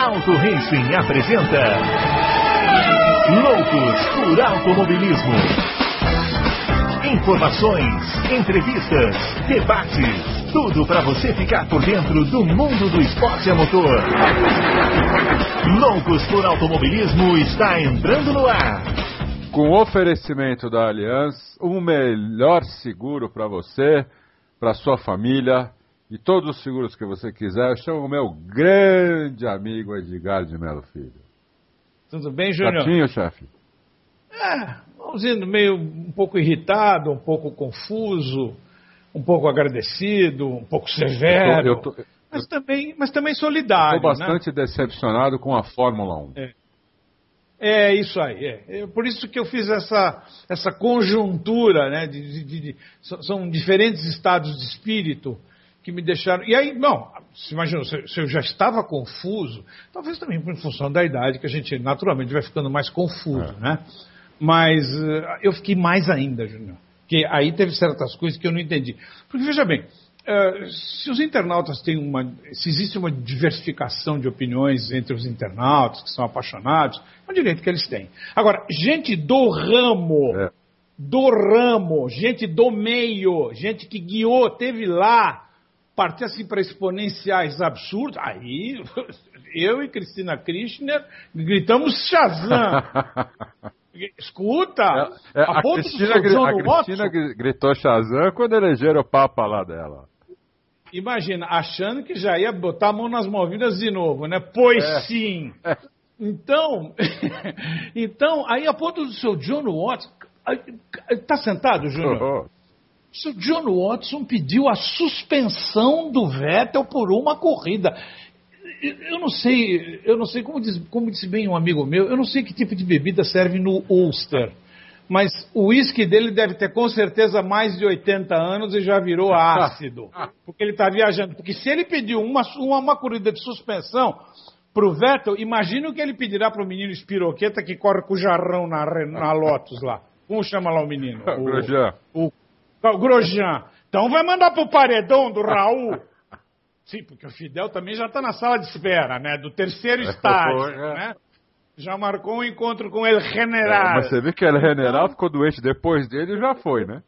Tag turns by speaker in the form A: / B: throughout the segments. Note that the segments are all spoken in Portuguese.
A: Auto Racing apresenta Loucos por Automobilismo. Informações, entrevistas, debates, tudo para você ficar por dentro do mundo do esporte a motor. Loucos por Automobilismo está entrando no ar.
B: Com oferecimento da Allianz, o melhor seguro para você, para sua família e todos os seguros que você quiser. Eu chamo o meu grande amigo Edgar de Melo Filho.
C: Tudo bem, Júnior?
B: Certinho, chefe?
C: Vamos indo meio um pouco irritado, um pouco confuso, um pouco agradecido, um pouco severo, mas também solidário.
B: Estou bastante decepcionado com a Fórmula 1.
C: É isso aí. Por isso que eu fiz essa conjuntura, né? São diferentes estados de espírito que me deixaram... E aí, se imagina, se eu já estava confuso, talvez também por função da idade, que a gente naturalmente vai ficando mais confuso, né? Mas eu fiquei mais ainda, Júnior. Porque aí teve certas coisas que eu não entendi. Porque, veja bem, se os internautas têm se existe uma diversificação de opiniões entre os internautas que são apaixonados, é um direito que eles têm. Agora, gente do ramo, gente do meio, gente que guiou, teve lá, partir assim para exponenciais absurdos, aí eu e Cristina Kirchner gritamos Shazam. Escuta,
B: a Cristina gritou Shazam quando elegeram o Papa lá dela.
C: Imagina, achando que já ia botar a mão nas movidas de novo, né? Pois sim. Então, aí a ponto do seu John Watson... Tá sentado, Júnior? O seu John Watson pediu a suspensão do Vettel por uma corrida. Eu não sei como disse bem um amigo meu, eu não sei que tipo de bebida serve no Ulster, mas o uísque dele deve ter com certeza mais de 80 anos e já virou ácido, porque ele está viajando. Porque se ele pediu uma corrida de suspensão para o Vettel, imagina o que ele pedirá para o menino espiroqueta que corre com o jarrão na Lotus lá. Como chama lá o menino? O Grosjean. Então vai mandar para o paredão do Raul. Sim, porque o Fidel também já está na sala de espera, né? Do terceiro estágio, né? Já marcou um encontro com El General.
B: Mas você vê que El General ficou doente depois dele e já foi, né?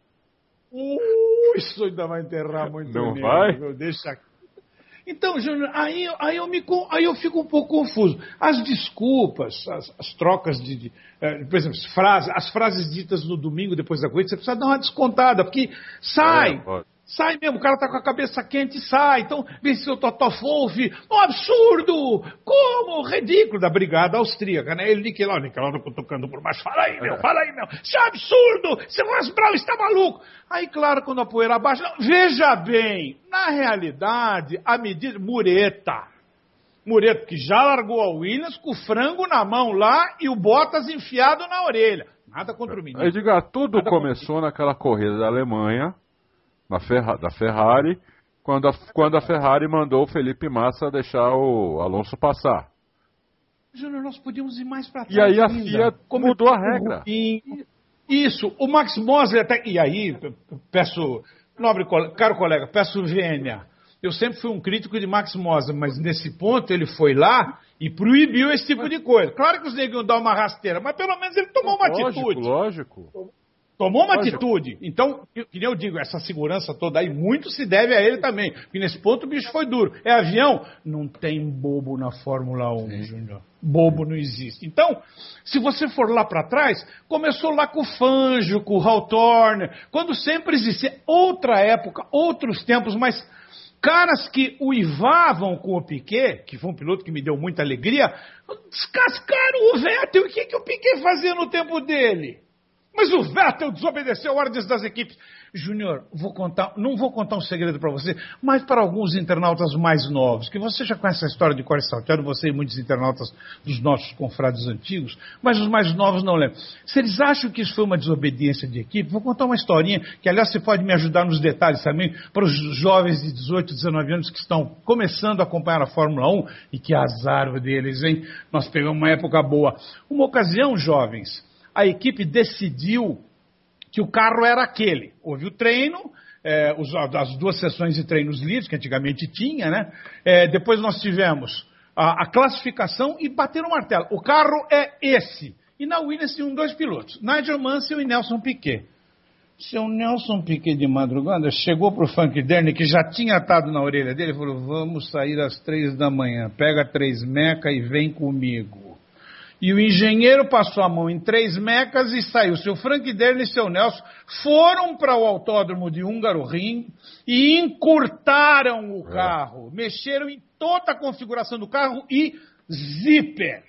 C: Isso ainda vai enterrar muito.
B: Não vai?
C: Deixa aqui. Então, Júnior, aí eu fico um pouco confuso. As desculpas, as trocas por exemplo, as frases ditas no domingo depois da corrida, você precisa dar uma descontada, porque sai mesmo, o cara tá com a cabeça quente, sai. Então, venceu o Toto Wolff, um absurdo, como ridículo da brigada austríaca, né? Ele, Nickelauda cutucando por baixo, fala aí, meu, isso é absurdo, esse Ross Brown está maluco. Aí, claro, quando a poeira abaixa, veja bem, na realidade, a medida, Mureta, que já largou a Williams com o frango na mão lá e o Bottas enfiado na orelha. Nada contra o menino.
B: Edgar, tudo começou naquela corrida da Alemanha, da Ferrari, quando a Ferrari mandou o Felipe Massa deixar o Alonso passar.
C: Júnior, nós podíamos ir mais para trás.
B: E aí a FIA mudou a regra.
C: Isso, o Max Mosley até... E aí, caro colega, peço vênia. Eu sempre fui um crítico de Max Mosley, mas nesse ponto ele foi lá e proibiu esse tipo de coisa. Claro que os negros dão uma rasteira, mas pelo menos ele tomou uma atitude.
B: Lógico.
C: Tomou uma atitude. Então, que eu digo, essa segurança toda aí, muito se deve a ele também. Porque nesse ponto o bicho foi duro. É avião? Não tem bobo na Fórmula 1, Júnior. Bobo não existe. Então, se você for lá para trás, começou lá com o Fangio, com o Hawthorne, quando sempre existia outra época, outros tempos, mas caras que uivavam com o Piquet, que foi um piloto que me deu muita alegria, descascaram o Vettel. E o que o Piquet fazia no tempo dele? Mas o Vettel desobedeceu ordens das equipes. Júnior, não vou contar um segredo para você, mas para alguns internautas mais novos, que você já conhece a história de cor e salteado, você e muitos internautas dos nossos confrades antigos, mas os mais novos não lembram. Se eles acham que isso foi uma desobediência de equipe, vou contar uma historinha, que aliás você pode me ajudar nos detalhes também, para os jovens de 18, 19 anos que estão começando a acompanhar a Fórmula 1, e que azar deles, hein? Nós pegamos uma época boa. Uma ocasião, jovens, a equipe decidiu que o carro era aquele. Houve o treino, as duas sessões de treinos livres, que antigamente tinha, né? Depois nós tivemos a classificação e bateram o martelo. O carro é esse. E na Williams tinham 2 pilotos, Nigel Mansell e Nelson Piquet. Seu Nelson Piquet de madrugada chegou pro Frank Dernie, que já tinha atado na orelha dele, e falou, vamos sair às 3 da manhã, pega 3 mecas e vem comigo. E o engenheiro passou a mão em 3 mecas e saiu. Seu Frank Dernie e seu Nelson foram para o autódromo de Hungaroring e encurtaram o carro, mexeram em toda a configuração do carro e zíper.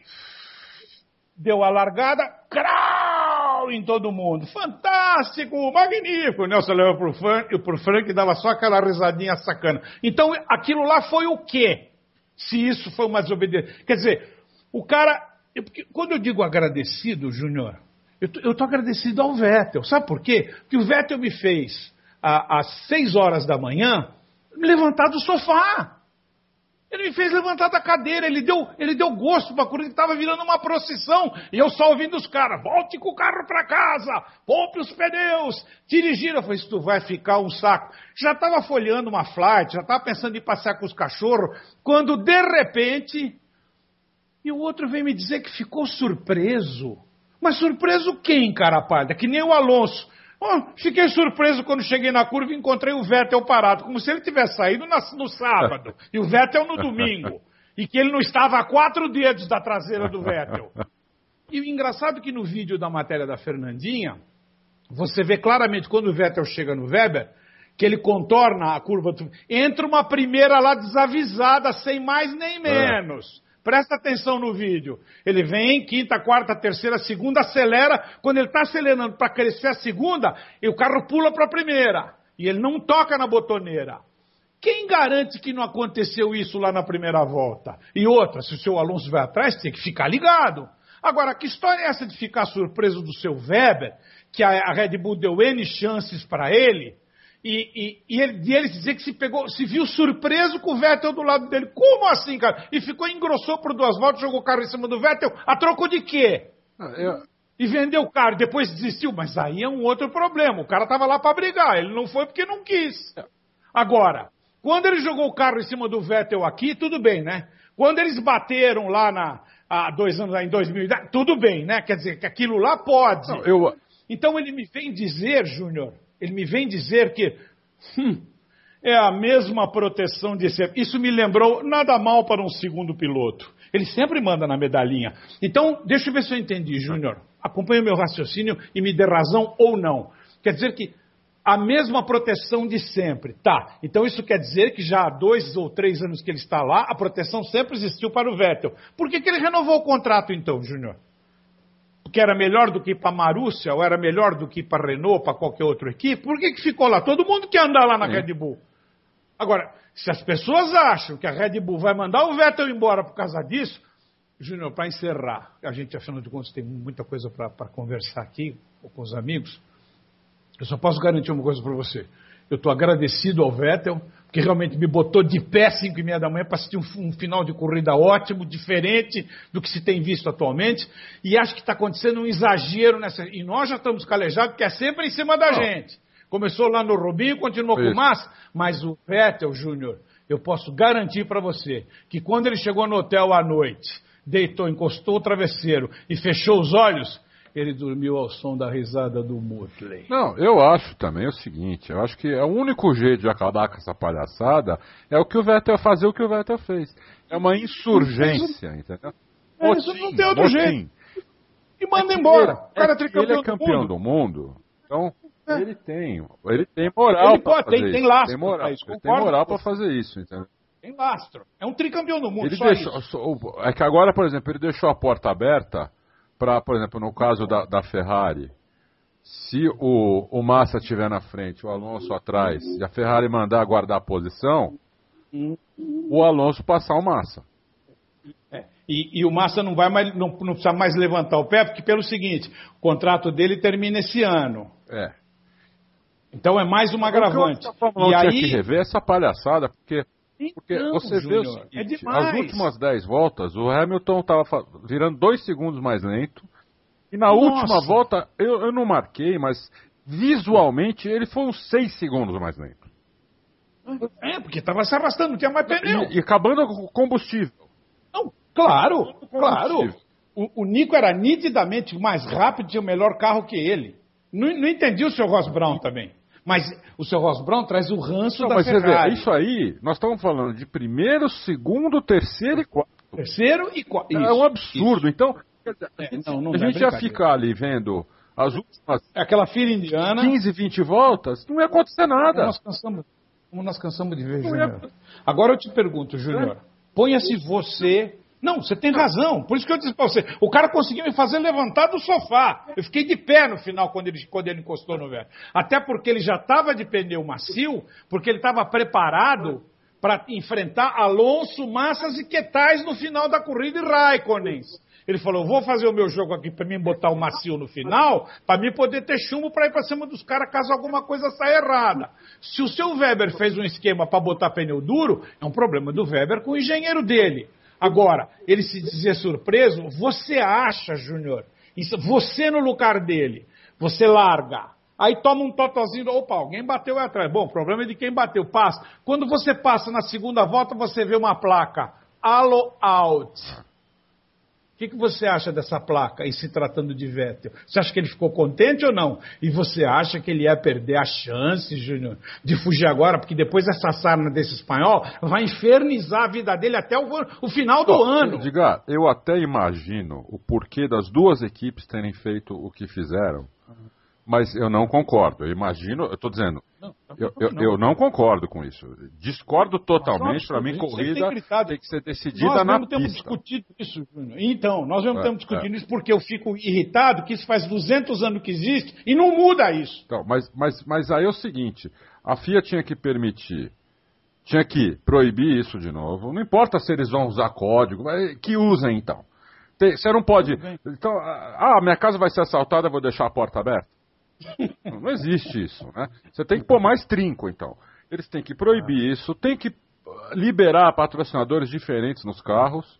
C: Deu a largada, crau, em todo mundo. Fantástico, magnífico. O Nelson levou pro Frank e dava só aquela risadinha sacana. Então, aquilo lá foi o quê? Se isso foi uma desobediência. Quer dizer, o cara... quando eu digo agradecido, Júnior, eu tô agradecido ao Vettel. Sabe por quê? Porque o Vettel me fez, às 6 horas da manhã, me levantar do sofá. Ele me fez levantar da cadeira, ele deu gosto para a corrida, que estava virando uma procissão, e eu só ouvindo os caras, volte com o carro para casa, poupe os pneus, dirigir. Eu falei, isso vai ficar um saco. Já estava folheando uma flight, já estava pensando em passear com os cachorros, quando de repente, e o outro vem me dizer que ficou surpreso. Mas surpreso quem, cara pálida? Que nem o Alonso. Fiquei surpreso quando cheguei na curva e encontrei o Vettel parado, como se ele tivesse saído no sábado, e o Vettel no domingo, e que ele não estava a 4 dedos da traseira do Vettel. E o engraçado é que no vídeo da matéria da Fernandinha, você vê claramente quando o Vettel chega no Weber, que ele contorna a curva, entra uma primeira lá desavisada, sem mais nem menos. Presta atenção no vídeo. Ele vem, quinta, quarta, terceira, segunda, acelera. Quando ele está acelerando para crescer a segunda, e o carro pula para a primeira. E ele não toca na botoneira. Quem garante que não aconteceu isso lá na primeira volta? E outra, se o seu Alonso vai atrás, tem que ficar ligado. Agora, que história é essa de ficar surpreso do seu Weber, que a Red Bull deu N chances para ele, e ele dizer que se viu surpreso com o Vettel do lado dele. Como assim, cara? E ficou, engrossou por 2 voltas, jogou o carro em cima do Vettel, a troco de quê? E vendeu o carro, depois desistiu. Mas aí é um outro problema. O cara estava lá para brigar, ele não foi porque não quis. Agora, quando ele jogou o carro em cima do Vettel aqui, tudo bem, né? Quando eles bateram lá há 2 anos, lá em 2010, tudo bem, né? Quer dizer, que aquilo lá pode. Não, Então ele me vem dizer, Júnior, que é a mesma proteção de sempre. Isso me lembrou nada mal para um segundo piloto. Ele sempre manda na medalhinha. Então, deixa eu ver se eu entendi, Júnior. Acompanhe o meu raciocínio e me dê razão ou não. Quer dizer que a mesma proteção de sempre. Tá, então isso quer dizer que já há 2 ou 3 anos que ele está lá, a proteção sempre existiu para o Vettel. Por que ele renovou o contrato então, Júnior? Porque era melhor do que ir para a Marúcia, ou era melhor do que ir para a Renault, para qualquer outra equipe? Por que ficou lá? Todo mundo quer andar lá na Red Bull. Agora, se as pessoas acham que a Red Bull vai mandar o Vettel embora por causa disso, Júnior, para encerrar, a gente, afinal de contas, tem muita coisa para conversar aqui com os amigos, eu só posso garantir uma coisa para você. Eu estou agradecido ao Vettel, porque realmente me botou de pé às 5h30 da manhã para assistir um final de corrida ótimo, diferente do que se tem visto atualmente, e acho que está acontecendo um exagero nessa... E nós já estamos calejados, porque é sempre em cima da gente. Começou lá no Rubinho, continuou com o Massa, mas o Vettel, Júnior, eu posso garantir para você que quando ele chegou no hotel à noite, deitou, encostou o travesseiro e fechou os olhos, ele dormiu ao som da risada do Mutley.
B: Não, eu acho também o seguinte, eu acho que o único jeito de acabar com essa palhaçada é o que o Vettel fazer, o que o Vettel fez. É uma insurgência, entendeu?
C: Isso não tem outro jeito. E manda embora. O cara
B: ele é campeão do mundo, então ele tem moral para fazer isso.
C: Tem lastro.
B: Tem moral para fazer isso, entendeu?
C: Tem lastro. É um tricampeão do mundo,
B: É que agora, por exemplo, ele deixou a porta aberta para, por exemplo, no caso da Ferrari, se o Massa estiver na frente, o Alonso atrás, e a Ferrari mandar guardar a posição, o Alonso passar o Massa.
C: E o Massa não precisa mais levantar o pé, porque pelo seguinte, o contrato dele termina esse ano. Então é mais uma agravante.
B: E aí tinha que rever essa palhaçada, porque você vê o seguinte,
C: as
B: últimas 10 voltas, o Hamilton estava virando 2 segundos mais lento, e na última volta, eu não marquei, mas visualmente ele foi uns 6 segundos mais lento.
C: Porque estava se arrastando, não tinha mais pneu.
B: E acabando com o combustível.
C: Não, Claro. O Nico era nitidamente mais rápido, tinha o melhor carro que ele. Não entendi o seu Ross Brown também. Mas o seu Ross Brown traz o ranço da Ferrari.
B: Mas isso aí, nós estamos falando de primeiro, segundo, terceiro e quarto.
C: Terceiro e quarto.
B: É um absurdo. Isso. Então,
C: não
B: a gente ia ficar ali vendo as últimas
C: aquela fila indiana,
B: 15, 20 voltas, não ia acontecer nada.
C: Como nós cansamos de ver, Júnior. Agora eu te pergunto, Júnior, ponha-se você... Não, você tem razão. Por isso que eu disse pra você, o cara conseguiu me fazer levantar do sofá. Eu fiquei de pé no final quando ele encostou no velho. Até porque ele já estava de pneu macio, porque ele estava preparado para enfrentar Alonso, Massas e Quetais no final da corrida e Raikkonen. Ele falou, vou fazer o meu jogo aqui para mim botar o macio no final, para mim poder ter chumbo para ir para cima dos caras caso alguma coisa saia errada. Se o seu Weber fez um esquema para botar pneu duro, é um problema do Weber com o engenheiro dele. Agora, ele se dizer surpreso, você acha, Júnior, você no lugar dele, você larga, aí toma um totozinho, opa, alguém bateu aí atrás. Bom, o problema é de quem bateu, passa. Quando você passa na segunda volta, você vê uma placa, Allo Out. O que você acha dessa placa, e se tratando de Vettel? Você acha que ele ficou contente ou não? E você acha que ele ia perder a chance, Júnior, de fugir agora? Porque depois essa sarna desse espanhol vai infernizar a vida dele até o final do ano.
B: Diga, eu até imagino o porquê das duas equipes terem feito o que fizeram, mas eu não concordo. Eu imagino, eu estou dizendo, eu não concordo com isso. Discordo totalmente. Para mim, corrida tem que ser decidida na pista. Nós temos discutido
C: isso, Júnior. Então, nós mesmo temos discutido isso porque eu fico irritado que isso faz 200 anos que existe e não muda isso.
B: Então, mas aí é o seguinte, a FIA tinha que permitir, tinha que proibir isso de novo. Não importa se eles vão usar código, que usem então. Você não pode... Então, minha casa vai ser assaltada, eu vou deixar a porta aberta. Não existe isso, né? Você tem que pôr mais trinco, então. Eles têm que proibir isso, tem que liberar patrocinadores diferentes nos carros.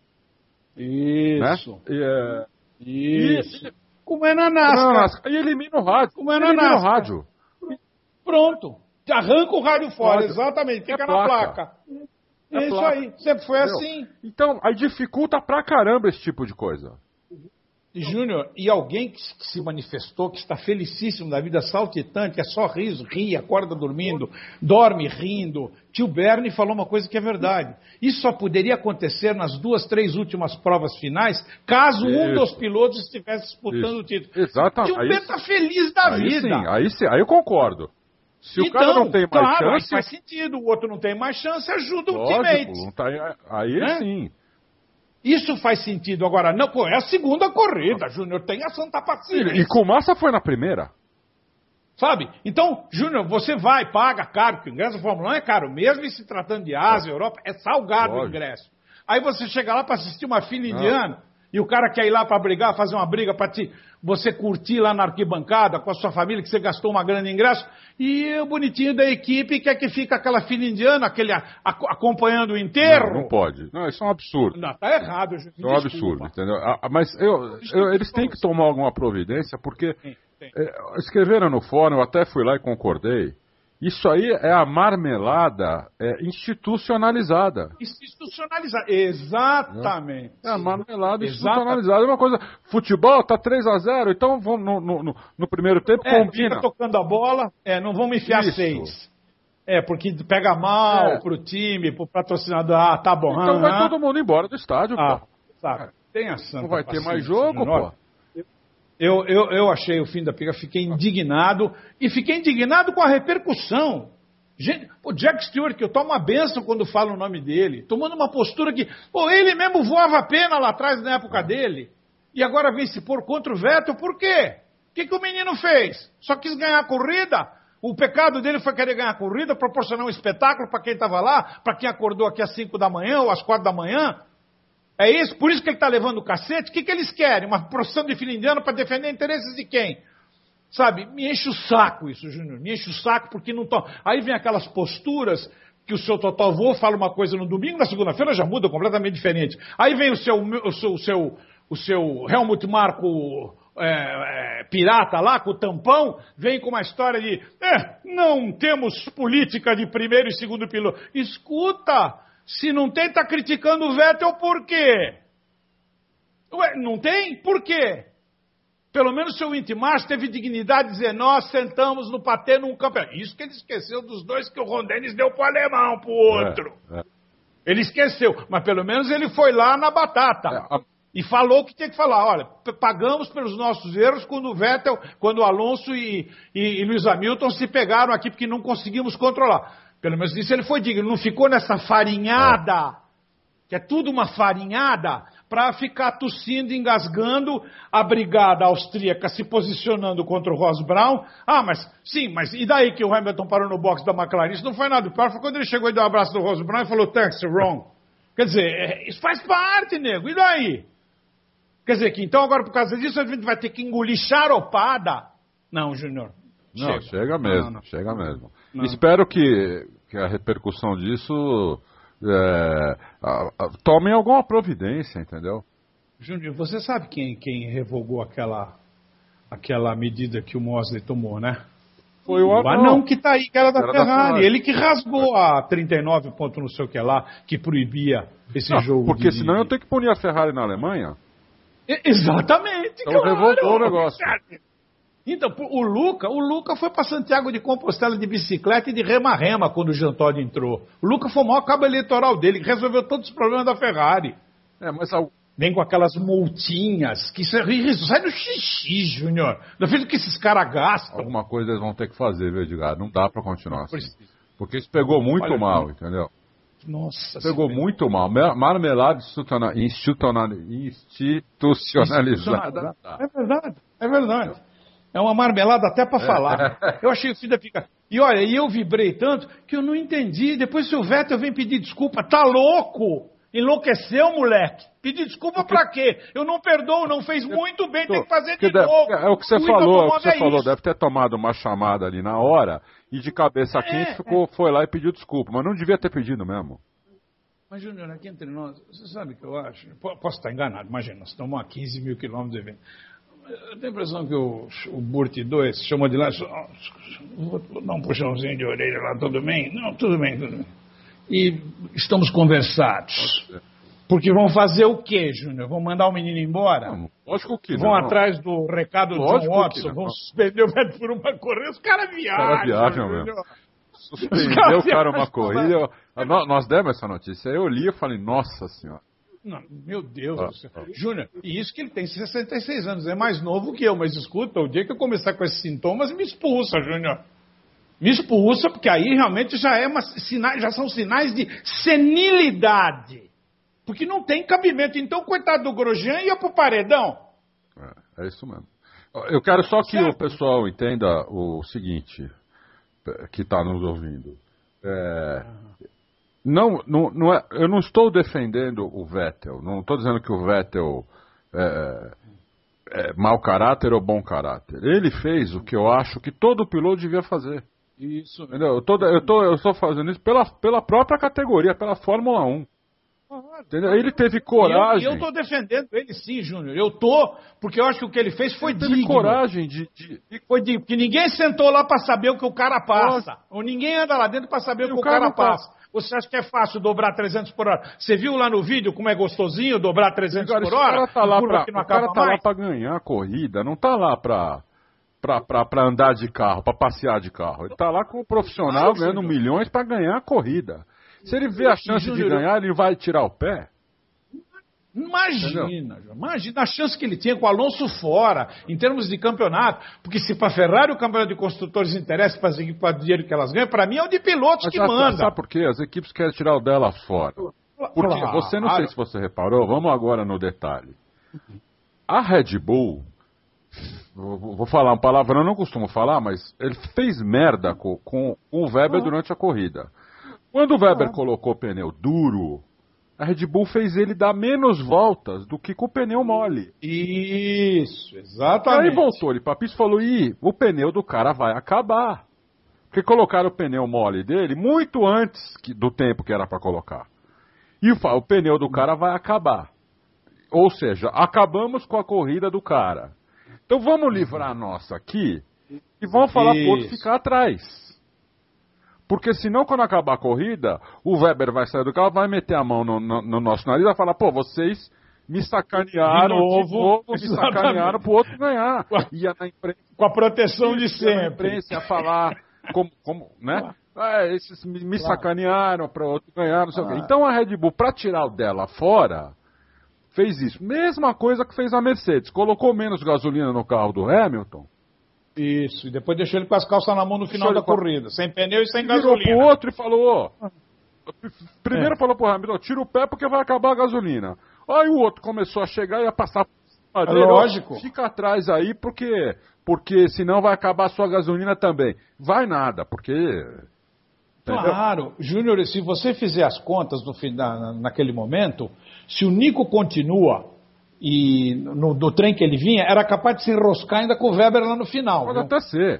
C: Isso.
B: Né?
C: Isso. Como é na NASCAR.
B: E elimina o rádio.
C: Como é na NASCAR. Pronto. Arranca o rádio fora, exatamente. Fica na placa. É isso aí. Sempre foi assim.
B: Então, aí dificulta pra caramba esse tipo de coisa.
C: Júnior, e alguém que se manifestou, que está felicíssimo da vida saltitante, é só riso, ri, acorda dormindo, dorme rindo. Tio Bernie falou uma coisa que é verdade. Isso só poderia acontecer nas 2, 3 últimas provas finais, caso um dos pilotos estivesse disputando o título.
B: Exatamente.
C: Tio Bernie está feliz da vida.
B: Sim, aí eu concordo. Se o cara não tem mais chance...
C: faz sentido, o outro não tem mais chance, ajuda o
B: teammate.
C: Lógico,
B: aí sim.
C: Isso faz sentido. Agora, não, é a segunda corrida, Júnior, tenha santa paciência.
B: E com Massa foi na primeira.
C: Sabe? Então, Júnior, você vai, paga caro, porque o ingresso da Fórmula 1 é caro, mesmo em se tratando de Ásia, Europa, é salgado o ingresso. Aí você chega lá para assistir uma fila indiana, e o cara quer ir lá para brigar, fazer uma briga para você curtir lá na arquibancada com a sua família, que você gastou uma grana em ingresso, e o bonitinho da equipe quer que fique aquela fila indiana, acompanhando o enterro.
B: Não pode. Não, isso é um absurdo.
C: Não, tá errado.
B: Isso é um absurdo, entendeu? Mas eles têm que tomar alguma providência, porque escreveram no fórum, eu até fui lá e concordei, isso aí é a marmelada institucionalizada.
C: Institucionalizada, exatamente.
B: É a marmelada institucionalizada. É uma coisa, futebol tá 3-0, então vamos no primeiro tempo combina.
C: Fica tocando a bola, não vamos enfiar 6. Porque pega mal pro time, pro patrocinador, tá bom.
B: Então vai todo mundo embora do estádio, pô.
C: Sabe, tem a santa
B: não vai ter mais jogo, pô.
C: Eu achei o fim da pica, fiquei indignado, e fiquei indignado com a repercussão. Gente, o Jack Stewart, que eu tomo uma benção quando falo o nome dele, tomando uma postura que, ele mesmo voava a pena lá atrás na época dele, e agora vem se pôr contra o Vettel, por quê? O que o menino fez? Só quis ganhar a corrida? O pecado dele foi querer ganhar a corrida, proporcionar um espetáculo para quem estava lá, para quem acordou aqui às 5 da manhã ou às 4 da manhã? É isso? Por isso que ele está levando o cacete? O que eles querem? Uma procissão de fila indiana para defender interesses de quem? Sabe? Me enche o saco isso, Júnior. Me enche o saco porque não estão... Aí vem aquelas posturas que o seu Total Wolff fala uma coisa no domingo, na segunda-feira já muda completamente diferente. Aí vem o seu Helmut Marko pirata lá, com o tampão, vem com uma história de não temos política de primeiro e segundo piloto. Escuta! Se não tem, tá criticando o Vettel por quê? Ué, não tem? Por quê? Pelo menos o seu Intimacho teve dignidade de dizer, nós sentamos no patê num campeonato. Isso que ele esqueceu dos dois que o Ron Dennis deu pro alemão, pro outro. Ele esqueceu, mas pelo menos ele foi lá na batata. E falou o que tinha que falar. Olha, pagamos pelos nossos erros quando o Vettel, quando o Alonso e Lewis Hamilton se pegaram aqui porque não conseguimos controlar. Pelo menos isso ele foi digno. Não ficou nessa farinhada, que é tudo uma farinhada, para ficar tossindo, engasgando, a brigada austríaca se posicionando contra o Ross Brown. Mas e daí que o Hamilton parou no box da McLaren? Isso não foi nada. O pior foi quando ele chegou e deu um abraço do Ross Brown e falou, thanks, wrong. Quer dizer, isso faz parte, nego. E daí? Quer dizer, que então agora por causa disso a gente vai ter que engolir charopada? Não, Júnior.
B: Não, chega mesmo, chega mesmo. Espero que a repercussão disso tomem alguma providência, entendeu?
C: Júnior, você sabe quem revogou aquela medida que o Mosley tomou, né?
B: Foi o
C: anão que tá aí, que era da Ferrari. Ele que rasgou a 39 ponto não sei o que lá, que proibia esse jogo.
B: Porque senão eu tenho que punir a Ferrari na Alemanha.
C: Exatamente,
B: então revogou o negócio.
C: Então, o Luca foi para Santiago de Compostela de bicicleta e de rema-rema quando o Jean Todt entrou. O Luca foi o maior cabo eleitoral dele, que resolveu todos os problemas da Ferrari. Vem com aquelas multinhas, que isso sai do xixi, Júnior. Não fez o que esses caras gastam.
B: Alguma coisa eles vão ter que fazer, viu, Edgar? Não dá para continuar assim. Porque isso pegou muito mal, entendeu?
C: Nossa.
B: Pegou muito mal. Marmelada institucionalizada.
C: É verdade. É uma marmelada até para falar. Eu achei o filho da pica. E olha, eu vibrei tanto que eu não entendi. Depois o Vettel vem pedir desculpa. Tá louco? Enlouqueceu, moleque. Pedir desculpa pra quê? Eu não perdoo, não fez muito bem, tem que fazer de novo.
B: É o que você falou, deve ter tomado uma chamada ali na hora e de cabeça quente foi lá e pediu desculpa, mas não devia ter pedido mesmo.
C: Mas, Júnior, aqui entre nós, você sabe o que eu acho? Posso estar enganado, imagina, nós estamos a 15 mil quilômetros de evento. Eu tenho a impressão que o Burt 2 chamou de lá, vou dar um puxãozinho de orelha lá, tudo bem? Não, tudo bem. E estamos conversados. Porque vão fazer o quê, Júnior? Vão mandar o menino embora?
B: Não, lógico que
C: vão atrás do recado do John Watson? Vão suspender o médico por uma corrida? Os caras viajam.
B: Mesmo. Suspendeu o cara uma corrida. Nós demos essa notícia. Eu li e falei, nossa senhora.
C: Não, meu Deus do céu. Júnior, e isso que ele tem 66 anos. É mais novo que eu, mas escuta, o dia que eu começar com esses sintomas, me expulsa, Júnior. Me expulsa, porque aí realmente já são sinais de senilidade. Porque não tem cabimento. Então, coitado do Grosjean, ia pro paredão.
B: É isso mesmo. Eu quero só que o pessoal entenda o seguinte, que está nos ouvindo. Eu não estou defendendo o Vettel. Não estou dizendo que o Vettel é mau caráter ou bom caráter. Ele fez o que eu acho que todo piloto devia fazer.
C: Isso.
B: Entendeu? Eu estou fazendo isso pela própria categoria, pela Fórmula 1. Entendeu? Ele teve coragem.
C: E eu estou defendendo ele sim, Júnior. Porque eu acho que o que ele fez foi digno.
B: Teve coragem
C: Foi digno. Porque ninguém sentou lá para saber o que o cara passa. Ou ninguém anda lá dentro para saber o que o cara passa. Você acha que é fácil dobrar 300 por hora? Você viu lá no vídeo como é gostosinho dobrar 300 por hora?
B: O cara tá lá para ganhar a corrida, não tá lá para andar de carro, para passear de carro. Ele tá lá com o profissional ganhando milhões para ganhar a corrida. Se ele vê a chance de ganhar, ele vai tirar o pé?
C: Imagina a chance que ele tinha com o Alonso fora, em termos de campeonato. Porque se para a Ferrari o campeonato de construtores interessa para as equipes, para o dinheiro que elas ganham, para mim é o de pilotos que manda.
B: Sabe por quê? As equipes querem tirar o dela fora. Porque você, não sei se você reparou, vamos agora no detalhe. A Red Bull, vou falar um palavrão, eu não costumo falar, mas ele fez merda com o Weber durante a corrida. Quando o Weber colocou o pneu duro, a Red Bull fez ele dar menos voltas do que com o pneu mole.
C: Isso, exatamente.
B: Aí voltou ele para a pista e falou, o pneu do cara vai acabar. Porque colocaram o pneu mole dele muito antes do tempo que era para colocar. E o pneu do cara vai acabar. Ou seja, acabamos com a corrida do cara. Então vamos livrar a nossa aqui e vamos falar pro outro ficar atrás. Porque senão, quando acabar a corrida, o Weber vai sair do carro, vai meter a mão no nosso nariz e vai falar, vocês me sacanearam
C: De novo,
B: me sacanearam pro outro ganhar. Ia na imprensa,
C: com a proteção de
B: na
C: sempre.
B: imprensa ia falar como né? Esses me sacanearam para outro ganhar, não sei o quê. Então a Red Bull, para tirar o dela fora, fez isso. Mesma coisa que fez a Mercedes. Colocou menos gasolina no carro do Hamilton.
C: Isso, e depois deixou ele com as calças na mão no final da corrida, sem pneu e sem
B: Virou
C: gasolina.
B: pro outro e falou, primeiro falou pro Hamilton, tira o pé porque vai acabar a gasolina. Aí o outro começou a chegar e ia passar por dele,
C: lógico.
B: Fica atrás aí porque senão vai acabar a sua gasolina também. Vai nada, porque...
C: Claro, Júnior, se você fizer as contas no naquele momento, se o Nico continua e no trem que ele vinha, era capaz de se enroscar ainda com o Weber lá no final.
B: Pode até ser.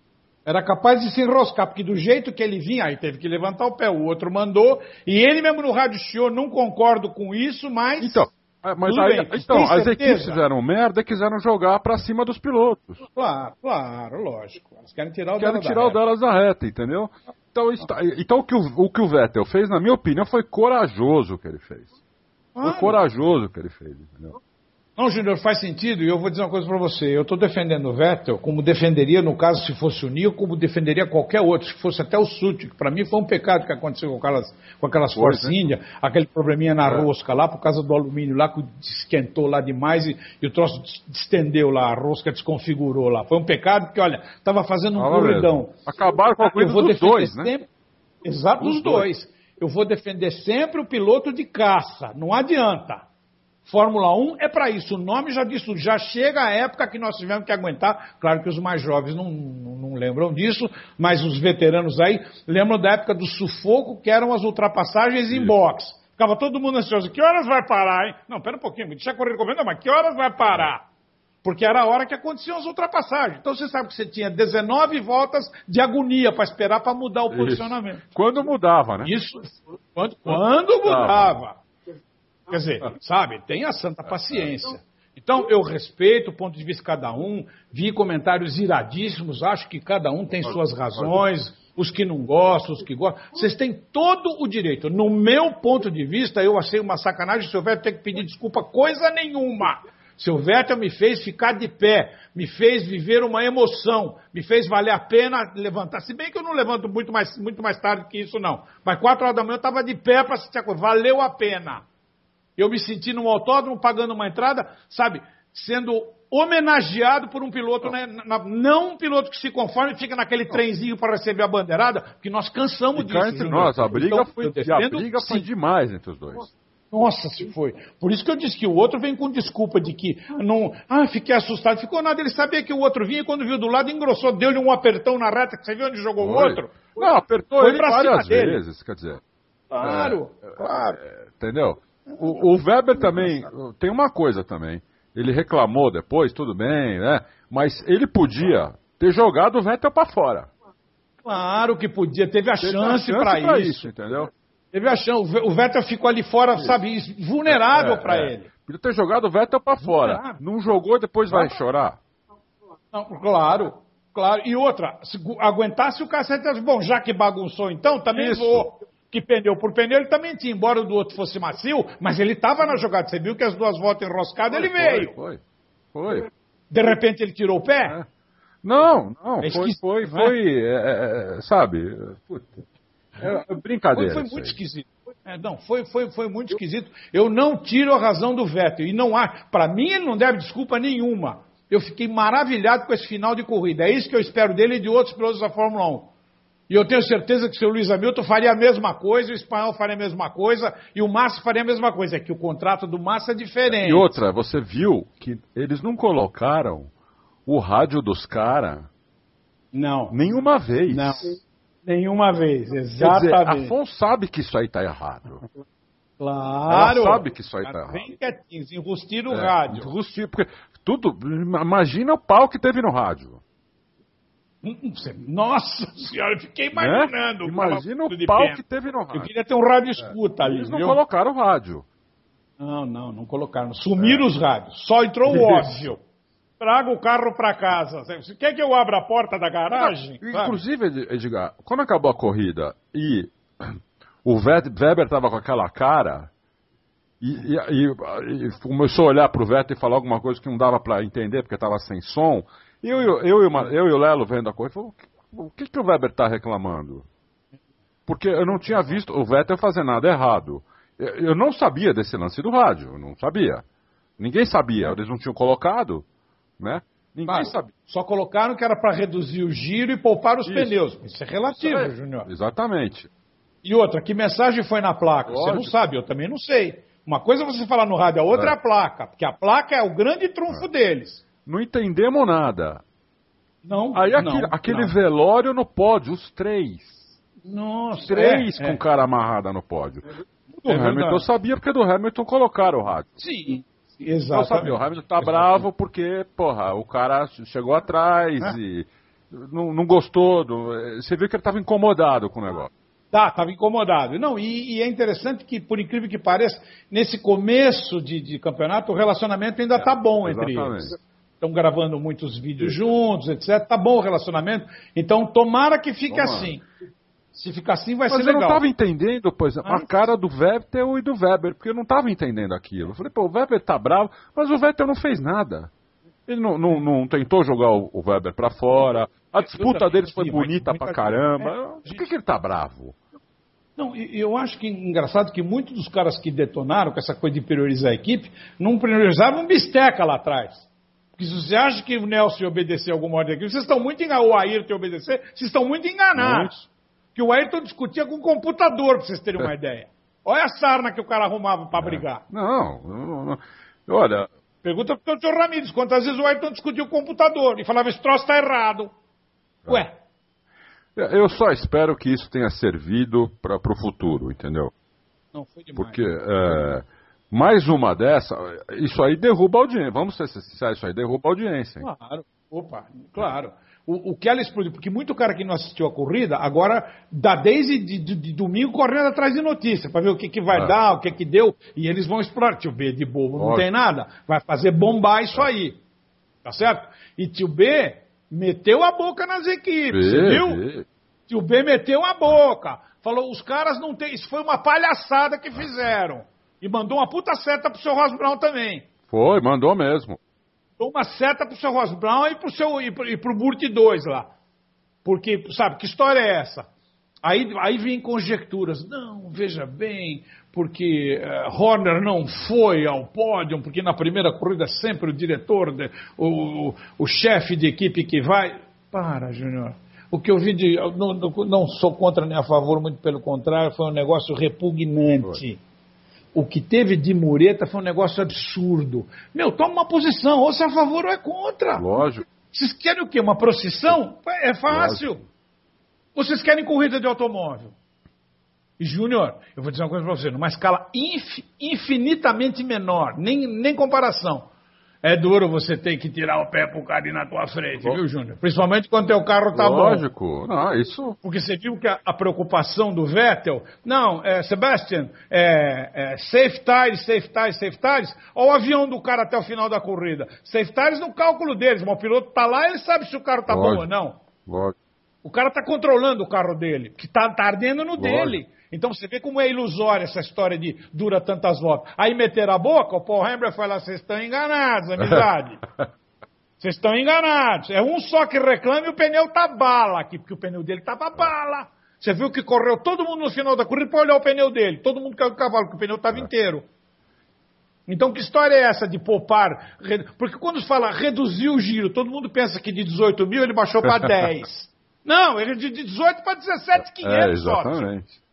C: Era capaz de se enroscar, porque do jeito que ele vinha, aí teve que levantar o pé, o outro mandou, e ele mesmo no rádio chiou, não concordo com isso, mas...
B: Então, mas aí, as equipes fizeram merda e quiseram jogar pra cima dos pilotos.
C: Claro, lógico. Elas querem tirar
B: o delas da reta, entendeu? Então o que o Vettel fez, na minha opinião, foi corajoso o que ele fez. Foi corajoso o que ele fez, entendeu?
C: Não, Júnior, faz sentido, e eu vou dizer uma coisa para você. Eu estou defendendo o Vettel, como defenderia, no caso, se fosse o Nico, como defenderia qualquer outro, se fosse até o Sutti, que para mim foi um pecado que aconteceu com aquelas Force India, aquele probleminha na rosca lá, por causa do alumínio lá, que esquentou lá demais e o troço distendeu lá, a rosca desconfigurou lá. Foi um pecado porque, olha, estava fazendo um corridão.
B: Acabaram com a corrida dos dois, né?
C: Sempre, exato, dos dois. Eu vou defender sempre o piloto de caça, não adianta. Fórmula 1 é para isso, o nome já diz tudo, já chega a época que nós tivemos que aguentar, claro que os mais jovens não lembram disso, mas os veteranos aí lembram da época do sufoco que eram as ultrapassagens em box. Ficava todo mundo ansioso, que horas vai parar, hein? Não, pera um pouquinho, deixa eu correr comendo, mas que horas vai parar? Porque era a hora que aconteciam as ultrapassagens. Então você sabe que você tinha 19 voltas de agonia para esperar para mudar o posicionamento.
B: Quando mudava, né?
C: Isso, quando mudava. Quer dizer, sabe, tenha santa paciência. Então, eu respeito o ponto de vista de cada um, vi comentários iradíssimos, acho que cada um tem suas razões, os que não gostam, os que gostam. Vocês têm todo o direito. No meu ponto de vista, eu achei uma sacanagem o seu Vettel ter que pedir desculpa coisa nenhuma. Seu Vettel me fez ficar de pé, me fez viver uma emoção, me fez valer a pena levantar. Se bem que eu não levanto muito mais tarde que isso, não. Mas 4 horas da manhã eu estava de pé para assistir a coisa. Valeu a pena. Eu me senti num autódromo pagando uma entrada, sabe, sendo homenageado por um piloto, né, não um piloto que se conforma e fica naquele trenzinho para receber a bandeirada, porque nós cansamos disso.
B: Entre nós, a briga foi demais entre os dois.
C: Nossa, se foi. Por isso que eu disse que o outro vem com desculpa de que não, fiquei assustado. Ficou nada, ele sabia que o outro vinha e quando viu do lado engrossou, deu-lhe um apertão na reta, que você viu onde jogou o outro?
B: Não, apertou ele várias vezes, quer dizer.
C: Claro.
B: Entendeu? O Weber também, tem uma coisa também, ele reclamou depois, tudo bem, né? Mas ele podia ter jogado o Vettel para fora.
C: Claro que podia, teve a chance para isso,
B: entendeu?
C: Teve a chance, o Vettel ficou ali fora, sabe, vulnerável para ele.
B: Podia ter jogado o Vettel para fora, não jogou e depois vai chorar.
C: Não, claro. E outra, se aguentasse o cacete, bom, já que bagunçou então, também vou... Que pneu por pneu ele também tinha, embora o do outro fosse macio, mas ele estava na jogada. Você viu que as 2 voltas enroscadas, ele veio.
B: Foi.
C: De repente ele tirou o pé?
B: Não, foi, sabe, brincadeira.
C: Foi muito esquisito. Foi muito esquisito. Eu não tiro a razão do Vettel. E não há, para mim ele não deve desculpa nenhuma. Eu fiquei maravilhado com esse final de corrida. É isso que eu espero dele e de outros pilotos da Fórmula 1. E eu tenho certeza que o seu Luiz Hamilton faria a mesma coisa, o espanhol faria a mesma coisa, e o Massa faria a mesma coisa. É que o contrato do Massa é diferente.
B: E outra, você viu que eles não colocaram o rádio dos caras nenhuma vez.
C: Não, nenhuma vez, exatamente.
B: Quer dizer, Afonso sabe que isso aí tá errado.
C: Claro.
B: Ela sabe que isso aí tá errado.
C: Bem quietinho, enrustira o rádio.
B: Enrustira, porque tudo, imagina o pau que teve no rádio.
C: Nossa senhora, eu fiquei imaginando.
B: Imagina o pau que teve no rádio.
C: Eu queria ter um rádio escuta ali.
B: Eles não colocaram o rádio.
C: Não colocaram. Sumiram os rádios. Só entrou o óbvio. Traga o carro para casa. Você quer que eu abra a porta da garagem?
B: Inclusive, Edgar, quando acabou a corrida e o Weber estava com aquela cara, E começou a olhar pro Vettel e falar alguma coisa que não dava para entender, porque estava sem som. Eu e o Lelo vendo a coisa, falou, o que o Weber está reclamando? Porque eu não tinha visto o Vettel fazer nada errado. Eu não sabia desse lance do rádio, eu não sabia. Ninguém sabia, eles não tinham colocado, né? Ninguém sabia.
C: Só colocaram que era para reduzir o giro e poupar os pneus. Isso é relativo, Júnior.
B: Exatamente.
C: E outra, que mensagem foi na placa? Lógico. Você não sabe, eu também não sei. Uma coisa é você falar no rádio, a outra é a placa, porque a placa é o grande trunfo deles.
B: Não entendemos nada.
C: Não.
B: Aí aquele velório no pódio, os três.
C: Nossa.
B: Os três com cara amarrada no pódio. Do Hamilton eu sabia porque do Hamilton colocaram o rádio.
C: Sim, exatamente.
B: Eu sabia, o Hamilton tá bravo porque, porra, o cara chegou atrás e não gostou. Você viu que ele tava incomodado com o negócio.
C: Estava incomodado. Não, e é interessante que, por incrível que pareça, nesse começo de campeonato, o relacionamento ainda está bom entre eles. Estão gravando muitos vídeos juntos, etc. Está bom o relacionamento. Então, tomara que fique assim. Se ficar assim, vai ser legal.
B: Mas eu não estava entendendo, a cara do Vettel e do Weber, porque eu não estava entendendo aquilo. Eu falei, pô, o Weber tá bravo, mas o Vettel não fez nada. Ele não tentou jogar o Weber para fora. A disputa deles foi bonita pra caramba. Por que ele tá bravo?
C: Não, eu acho que engraçado que muitos dos caras que detonaram com essa coisa de priorizar a equipe, não priorizavam um bisteca lá atrás. Porque se você acha que o Nelson ia obedecer alguma ordem aqui, vocês estão muito enganados, o Ayrton ia obedecer, vocês estão muito enganados. Que o Ayrton discutia com o computador, pra vocês terem uma ideia. Olha a sarna que o cara arrumava pra brigar.
B: Não. Olha...
C: Pergunta pro Dr. Ramírez, quantas vezes o Ayrton discutia com o computador e falava, esse troço tá errado. Ué.
B: Eu só espero que isso tenha servido para o futuro, entendeu?
C: Não, foi demais.
B: Porque mais uma dessa, isso aí derruba a audiência. Vamos ser sinceros, isso aí derruba a audiência. Hein?
C: Claro. O que ela explodiu, porque muito cara que não assistiu a corrida, agora dá desde de domingo correndo atrás de notícia, para ver o que vai dar, o que deu, e eles vão explorar. Tio B de bobo não tem nada, vai fazer bombar isso aí. Tá certo? E tio B meteu a boca nas equipes, você viu? Tio B meteu a boca. Falou, os caras não tem. Isso foi uma palhaçada que fizeram. E mandou uma puta seta pro seu Ross Brown também.
B: Foi, mandou mesmo.
C: Mandou uma seta pro seu Ross Brown e pro Burt 2 lá. Porque, sabe, que história é essa? Aí vem conjecturas. Não, veja bem, porque Horner não foi ao pódio, porque na primeira corrida sempre o diretor, o chefe de equipe que vai. Para, Júnior. O que eu vi não sou contra nem a favor, muito pelo contrário, foi um negócio repugnante. O que teve de mureta foi um negócio absurdo. Toma uma posição, ou se é a favor ou é contra.
B: Lógico.
C: Vocês querem o quê? Uma procissão? É fácil. Lógico. Vocês querem corrida de automóvel? E, Júnior, eu vou dizer uma coisa para você, numa escala infinitamente menor, nem comparação. É duro você ter que tirar o pé pro cara ir na tua frente, viu, Júnior? Principalmente quando teu carro tá bom.
B: Lógico, não, isso...
C: Porque você viu que a preocupação do Vettel... Não, Sebastian, safe tires, olha o avião do cara até o final da corrida. Safe tires no cálculo deles, mas o piloto tá lá, ele sabe se o carro tá bom ou não.
B: Lógico.
C: O cara tá controlando o carro dele, que tá ardendo no dele. Então você vê como é ilusória essa história de dura tantas voltas. Aí meteram a boca, o Paul Hembler foi lá, vocês estão enganados, amizade. Vocês estão enganados. É um só que reclama e o pneu tá bala aqui, porque o pneu dele tava bala. Você viu que correu todo mundo no final da corrida para olhar o pneu dele. Todo mundo caiu do cavalo, porque o pneu tava inteiro. Então que história é essa de poupar? Porque quando se fala reduzir o giro, todo mundo pensa que de 18 mil ele baixou para 10. Não, ele de 18 para 17.500 só.
B: Exatamente.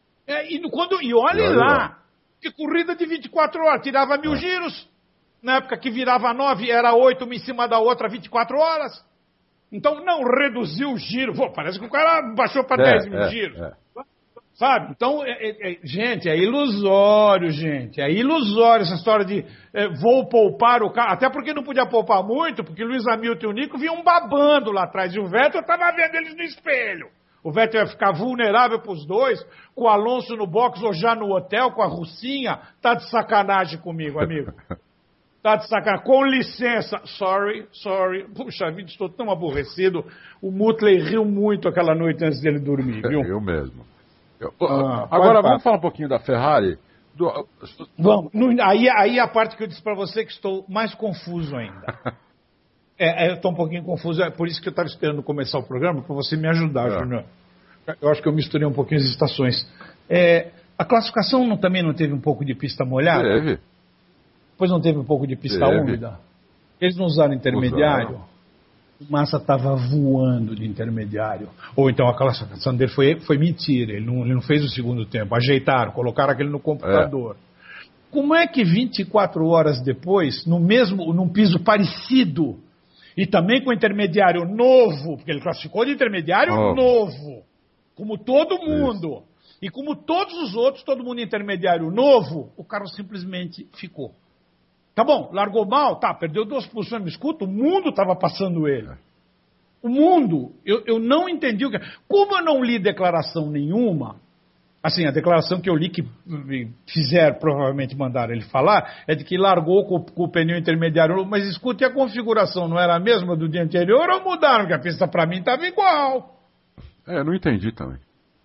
C: E olhe lá, que corrida de 24 horas, tirava 1000 giros, na época que virava 9, era 8 uma em cima da outra, 24 horas. Então não reduziu o giro, parece que o cara baixou para 10 mil giros. Sabe? Então, gente, é ilusório, essa história de vou poupar o carro, até porque não podia poupar muito, porque Luiz Hamilton e o Nico vinham babando lá atrás, e o Vettel estava vendo eles no espelho. O Vettel ia ficar vulnerável para os dois, com o Alonso no box ou já no hotel, com a Russinha. Tá de sacanagem comigo, amigo. Tá de sacanagem. Com licença. Sorry. Puxa vida, estou tão aborrecido. O Mutley riu muito aquela noite antes dele dormir, viu?
B: Eu mesmo. Agora, vamos falar um pouquinho da Ferrari.
C: Vamos. Aí a parte que eu disse para você que estou mais confuso ainda. Eu estou um pouquinho confuso, é por isso que eu estava esperando começar o programa, para você me ajudar, Júnior. Eu acho que eu misturei um pouquinho as estações. A classificação também não teve um pouco de pista molhada?
B: Teve.
C: Depois não teve um pouco de pista úmida? Eles não usaram intermediário? O Massa estava voando de intermediário. Ou então a classificação dele foi mentira, ele não fez o segundo tempo. Ajeitaram, colocaram aquele no computador. Como é que 24 horas depois, num piso parecido, e também com intermediário novo, porque ele classificou de intermediário novo, como todo mundo, e como todos os outros, todo mundo intermediário novo, o carro simplesmente ficou. Tá bom, largou mal, perdeu 2 posições, me escuta, o mundo estava passando ele. O mundo, eu não entendi o que... Como eu não li declaração nenhuma, assim, a declaração que eu li que provavelmente mandaram ele falar, é de que largou com o pneu intermediário, mas escute, a configuração não era a mesma do dia anterior ou mudaram? Porque a pista para mim estava igual.
B: Eu não entendi também.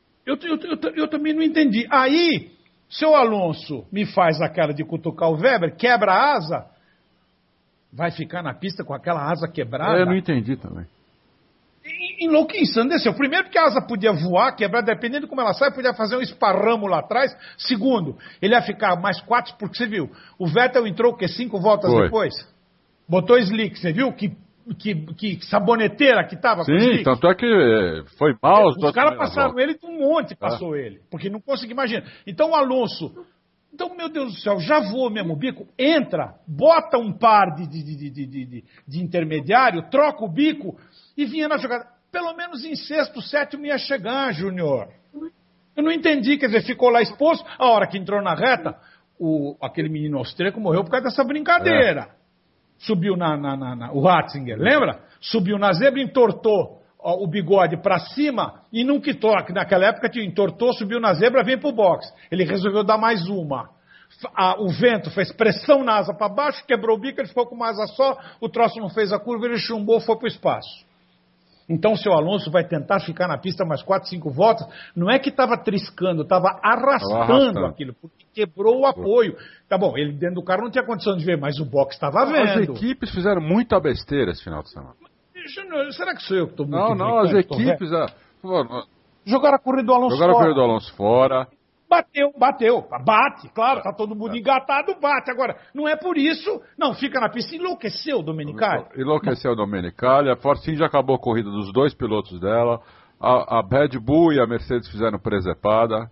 C: Eu também não entendi. Aí... Seu Alonso me faz a cara de cutucar o Weber, quebra a asa, vai ficar na pista com aquela asa quebrada?
B: Eu não entendi também.
C: Ensandeceu. Primeiro que a asa podia voar, quebrar, dependendo de como ela sai, podia fazer um esparramo lá atrás. Segundo, ele ia ficar mais 4, porque você viu, o Vettel entrou 5 voltas depois? Botou slick, você viu? Que saboneteira que tava com
B: Sim, tanto é que foi mal.
C: Os caras passaram ele de um monte, passou ele. Porque não consegui imaginar. Então o Alonso, meu Deus do céu, já voou mesmo o bico, entra, bota um par de intermediário, troca o bico e vinha na jogada. Pelo menos em 6º, 7º ia chegar, Júnior. Eu não entendi, quer dizer, ficou lá exposto. A hora que entrou na reta, aquele menino austríaco morreu por causa dessa brincadeira. Subiu o Ratzinger, lembra? Subiu na zebra, entortou o bigode para cima e não quitou. Naquela época entortou, subiu na zebra, vem pro box. Ele resolveu dar mais uma. O vento fez pressão na asa para baixo, quebrou o bico, ele ficou com uma asa só, o troço não fez a curva, ele chumbou, foi pro espaço. Então o seu Alonso vai tentar ficar na pista mais 4, 5 voltas. Não é que estava triscando, estava arrastando aquilo, porque quebrou o apoio. Tá bom, ele dentro do carro não tinha condição de ver, mas o box estava vendo.
B: As equipes fizeram muita besteira esse final de semana.
C: Será que sou eu que estou muito
B: Não, as equipes...
C: Jogaram a corrida do Alonso
B: fora. Jogaram a corrida do Alonso fora.
C: Bateu. Bate, claro, tá todo mundo engatado, bate. Agora, não é por isso. Não, fica na pista. Enlouqueceu o Domenicali.
B: Enlouqueceu o Domenicali. A Force India acabou a corrida dos 2 pilotos dela. A Red Bull e a Mercedes fizeram presepada.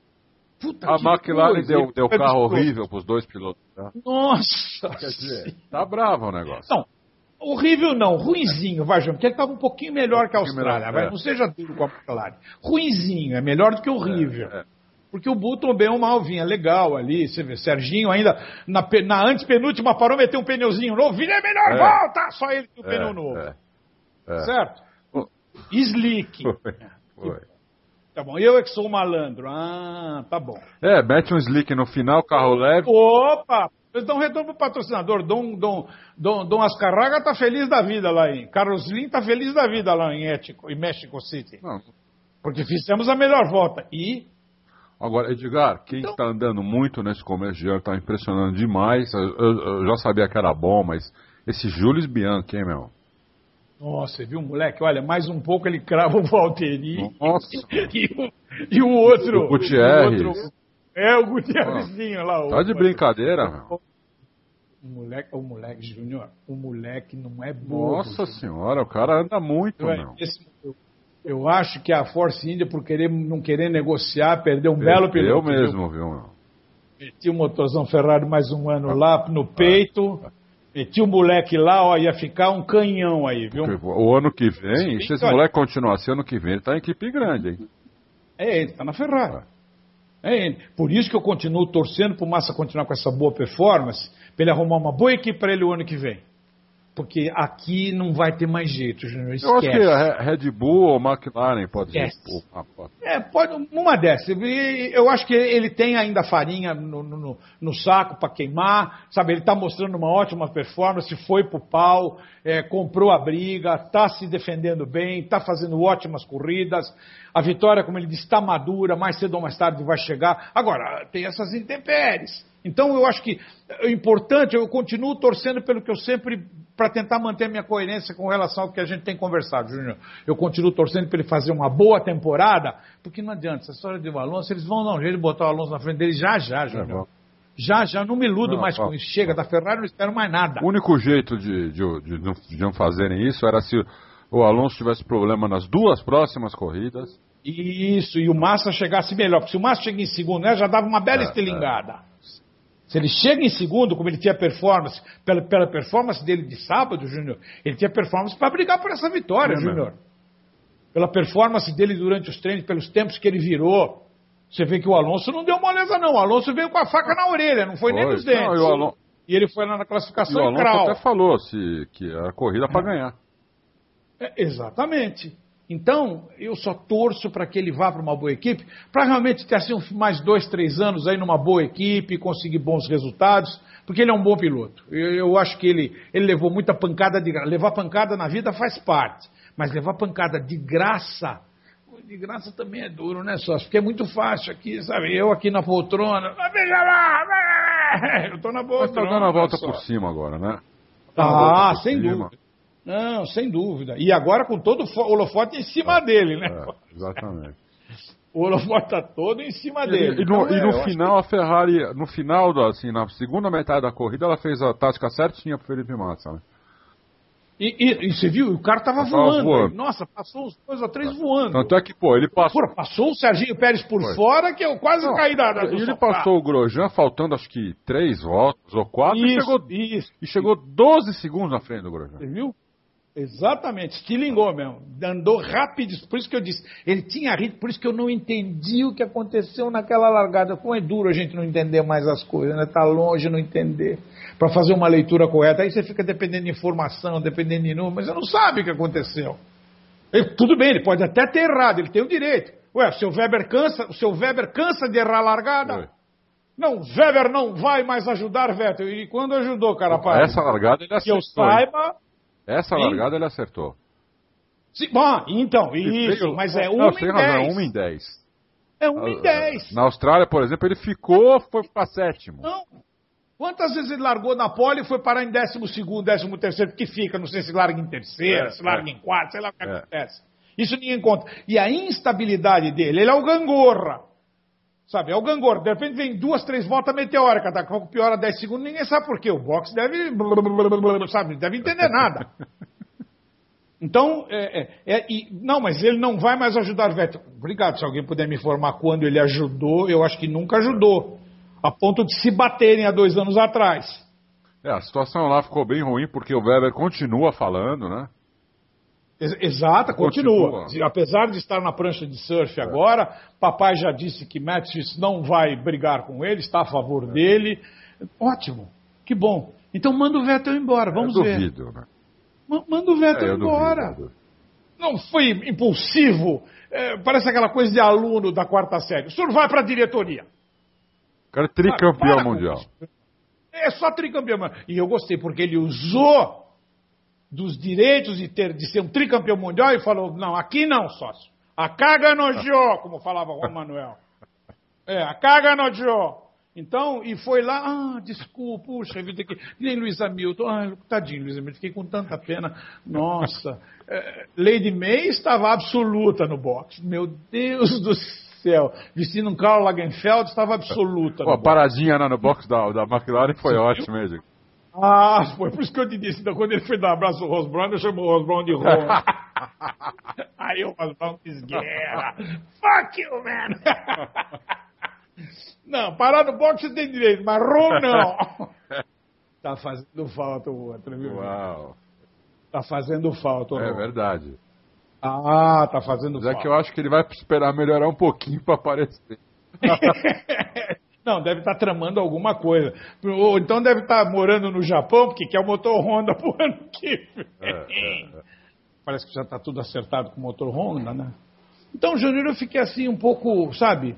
B: A McLaren deu carro horrível para os 2 pilotos. Tá?
C: Nossa!
B: Quer dizer, tá bravo o negócio.
C: Não, horrível não, ruinzinho, vai, João, porque ele estava um pouquinho melhor que a Austrália. Melhor, não seja duro com a McLaren. Ruinzinho, é melhor do que horrível. Porque o Button bem ou mal vinha legal ali, você vê, Serginho ainda na antepenúltima parou, meteu um pneuzinho novo, Vini é melhor, volta! Só ele tem o pneu novo. Certo? Slick.
B: Foi.
C: Tá bom, eu é que sou o malandro. Tá bom.
B: Mete um slick no final, carro leve.
C: Opa! Eles dão retorno pro patrocinador. Dom Ascarraga tá feliz da vida lá em... Carlos Slim tá feliz da vida lá em México City.
B: Não.
C: Porque fizemos a melhor volta. E...
B: Agora, Edgar, quem está andando muito nesse começo de ano, está impressionando demais. Eu já sabia que era bom, mas esse Jules Bianchi, hein, meu?
C: Nossa, você viu, moleque? Olha, mais um pouco ele crava o Valtteri.
B: Nossa.
C: e o outro...
B: O Gutierrez.
C: O Gutierrezinho lá.
B: Tá de brincadeira, meu.
C: O moleque, Júnior, o moleque não é bobo.
B: Nossa senhora, o cara anda muito, meu.
C: Eu acho que a Force India, por não querer negociar, perdeu um belo piloto.
B: Eu mesmo, viu, meu?
C: Meti o motorzão Ferrari mais um ano lá no peito. Meti o moleque lá, ia ficar um canhão aí, viu?
B: O ano que vem, se esse moleque continuar assim, ano que vem, ele tá em equipe grande, hein?
C: Ele tá na Ferrari. Ele. Por isso que eu continuo torcendo pro Massa continuar com essa boa performance, pra ele arrumar uma boa equipe pra ele o ano que vem. Porque aqui não vai ter mais jeito, Júnior. Esquece.
B: Eu acho que a Red Bull ou McLaren pode ser.
C: Pode, uma dessas. Eu acho que ele tem ainda farinha no saco para queimar, sabe? Ele está mostrando uma ótima performance, foi pro pau, comprou a briga, está se defendendo bem, está fazendo ótimas corridas. A vitória, como ele disse, está madura, mais cedo ou mais tarde vai chegar. Agora, tem essas intempéries. Então, eu acho que é importante, eu continuo torcendo pelo que eu sempre, para tentar manter a minha coerência com relação ao que a gente tem conversado, Júnior. Eu continuo torcendo para ele fazer uma boa temporada, porque não adianta, essa história de Alonso, eles vão dar um jeito de botar o Alonso na frente dele já, Júnior. Já, não me iludo mais com isso. Chega, da Ferrari não espero mais nada.
B: O único jeito de não fazerem isso era se o Alonso tivesse problema nas 2 próximas corridas.
C: Isso, e o Massa chegasse melhor, porque se o Massa chega em segundo, né, já dava uma bela estilingada. Se ele chega em segundo, como ele tinha performance, pela performance dele de sábado, Júnior, ele tinha performance para brigar por essa vitória, Júnior. Pela performance dele durante os treinos, pelos tempos que ele virou. Você vê que o Alonso não deu moleza, não. O Alonso veio com a faca na orelha, não foi nem nos dentes. Não, e ele foi lá na classificação
B: e o Alonso até falou que era corrida para ganhar.
C: Exatamente. Então, eu só torço para que ele vá para uma boa equipe, para realmente ter assim, mais 2, 3 anos aí numa boa equipe, conseguir bons resultados, porque ele é um bom piloto. Eu acho que ele levou muita pancada de graça. Levar pancada na vida faz parte, mas levar pancada de graça também é duro, né, sócio? Porque é muito fácil aqui, sabe? Eu aqui na poltrona, veja lá, eu tô na poltrona.
B: Mas tá dando a volta por cima agora, né?
C: Sem dúvida. Não, sem dúvida. E agora com todo o holofote em cima dele, né?
B: Exatamente.
C: O holofote está todo em cima dele.
B: No final, a Ferrari, na segunda metade da corrida, ela fez a tática certinha pro Felipe Massa, né?
C: E você viu? O cara tava voando. Nossa, passou uns 2 ou 3 voando.
B: Tanto é que, ele passou...
C: Passou o Serginho Pérez por fora, que eu quase caí da
B: E ele passou o Grosjean, faltando acho que 3 voltas ou 4, e chegou 12 segundos na frente do Grosjean.
C: Você viu? Exatamente, estilingou mesmo, andou rápido, por isso que eu disse, ele tinha ritmo, por isso que eu não entendi o que aconteceu naquela largada. Como é duro a gente não entender mais as coisas, né? Tá longe não entender, para fazer uma leitura correta, aí você fica dependendo de informação, dependendo de número, mas você não sabe o que aconteceu. Tudo bem, ele pode até ter errado, ele tem o direito. Ué, o seu Weber cansa de errar a largada? Não, Weber não vai mais ajudar Vettel, e quando ajudou, cara?
B: Essa largada ele acertou.
C: Que eu saiba...
B: Essa largada ele acertou.
C: Sim, então, isso, mas é 1 em 10.
B: É 1 em 10.
C: É 1 em 10.
B: Na Austrália, por exemplo, ele foi para 7º.
C: Não. Quantas vezes ele largou na pole e foi parar em 12º, 13º, porque fica, não sei se larga em terceiro, se larga em quarto, sei lá o que acontece. Isso ninguém conta. E a instabilidade dele, ele é o gangorra. Sabe, é o gangorra. De repente vem 2, 3 voltas meteóricas, daqui a pouco piora 10 segundos, ninguém sabe por quê. O boxe deve entender nada. Então, não, mas ele não vai mais ajudar o Vettel. Obrigado, se alguém puder me informar quando ele ajudou, eu acho que nunca ajudou. A ponto de se baterem há 2 anos atrás.
B: A situação lá ficou bem ruim, porque o Weber continua falando, né?
C: Exato, continua. Apesar de estar na prancha de surf agora, papai já disse que Matthews não vai brigar com ele, está a favor dele. Ótimo, que bom. Então manda o Vettel embora, vamos ver.
B: Duvido, né?
C: Manda o Vettel embora.
B: Duvido.
C: Não foi impulsivo, parece aquela coisa de aluno da 4ª série. O senhor vai para a diretoria.
B: O cara é tricampeão mundial.
C: É só tricampeão. E eu gostei, porque ele usou dos direitos de ser um tricampeão mundial e falou, não, aqui não, sócio. A caga no Jô, como falava o Juan Manuel. A caga no Jô. Então, e foi lá, desculpa, puxa vida, que nem Luiz Hamilton. Tadinho, Luiz Hamilton, fiquei com tanta pena. Nossa, Lady May estava absoluta no boxe. Meu Deus do céu. Vestindo um Karl Lagerfeld, estava absoluta no boxe.
B: A paradinha no boxe da McLaren foi ótima, mesmo.
C: Foi por isso que eu te disse, então, quando ele foi dar um abraço ao Ross Brown, eu chamo o Ross Brown de Ron. Aí o Ross Brown quis guerra. Fuck you, man! Não, parar no boxe você tem direito, mas Ron não. Tá fazendo falta o outro, viu?
B: Uau.
C: Tá fazendo falta o Ron.
B: É verdade.
C: Tá fazendo
B: Mas
C: falta.
B: É que eu acho que ele vai esperar melhorar um pouquinho para aparecer.
C: Não, deve estar tramando alguma coisa. Ou então deve estar morando no Japão, porque quer o motor Honda pro ano que vem. Parece que já está tudo acertado com o motor Honda, né? Então, Júnior, eu fiquei assim um pouco, sabe,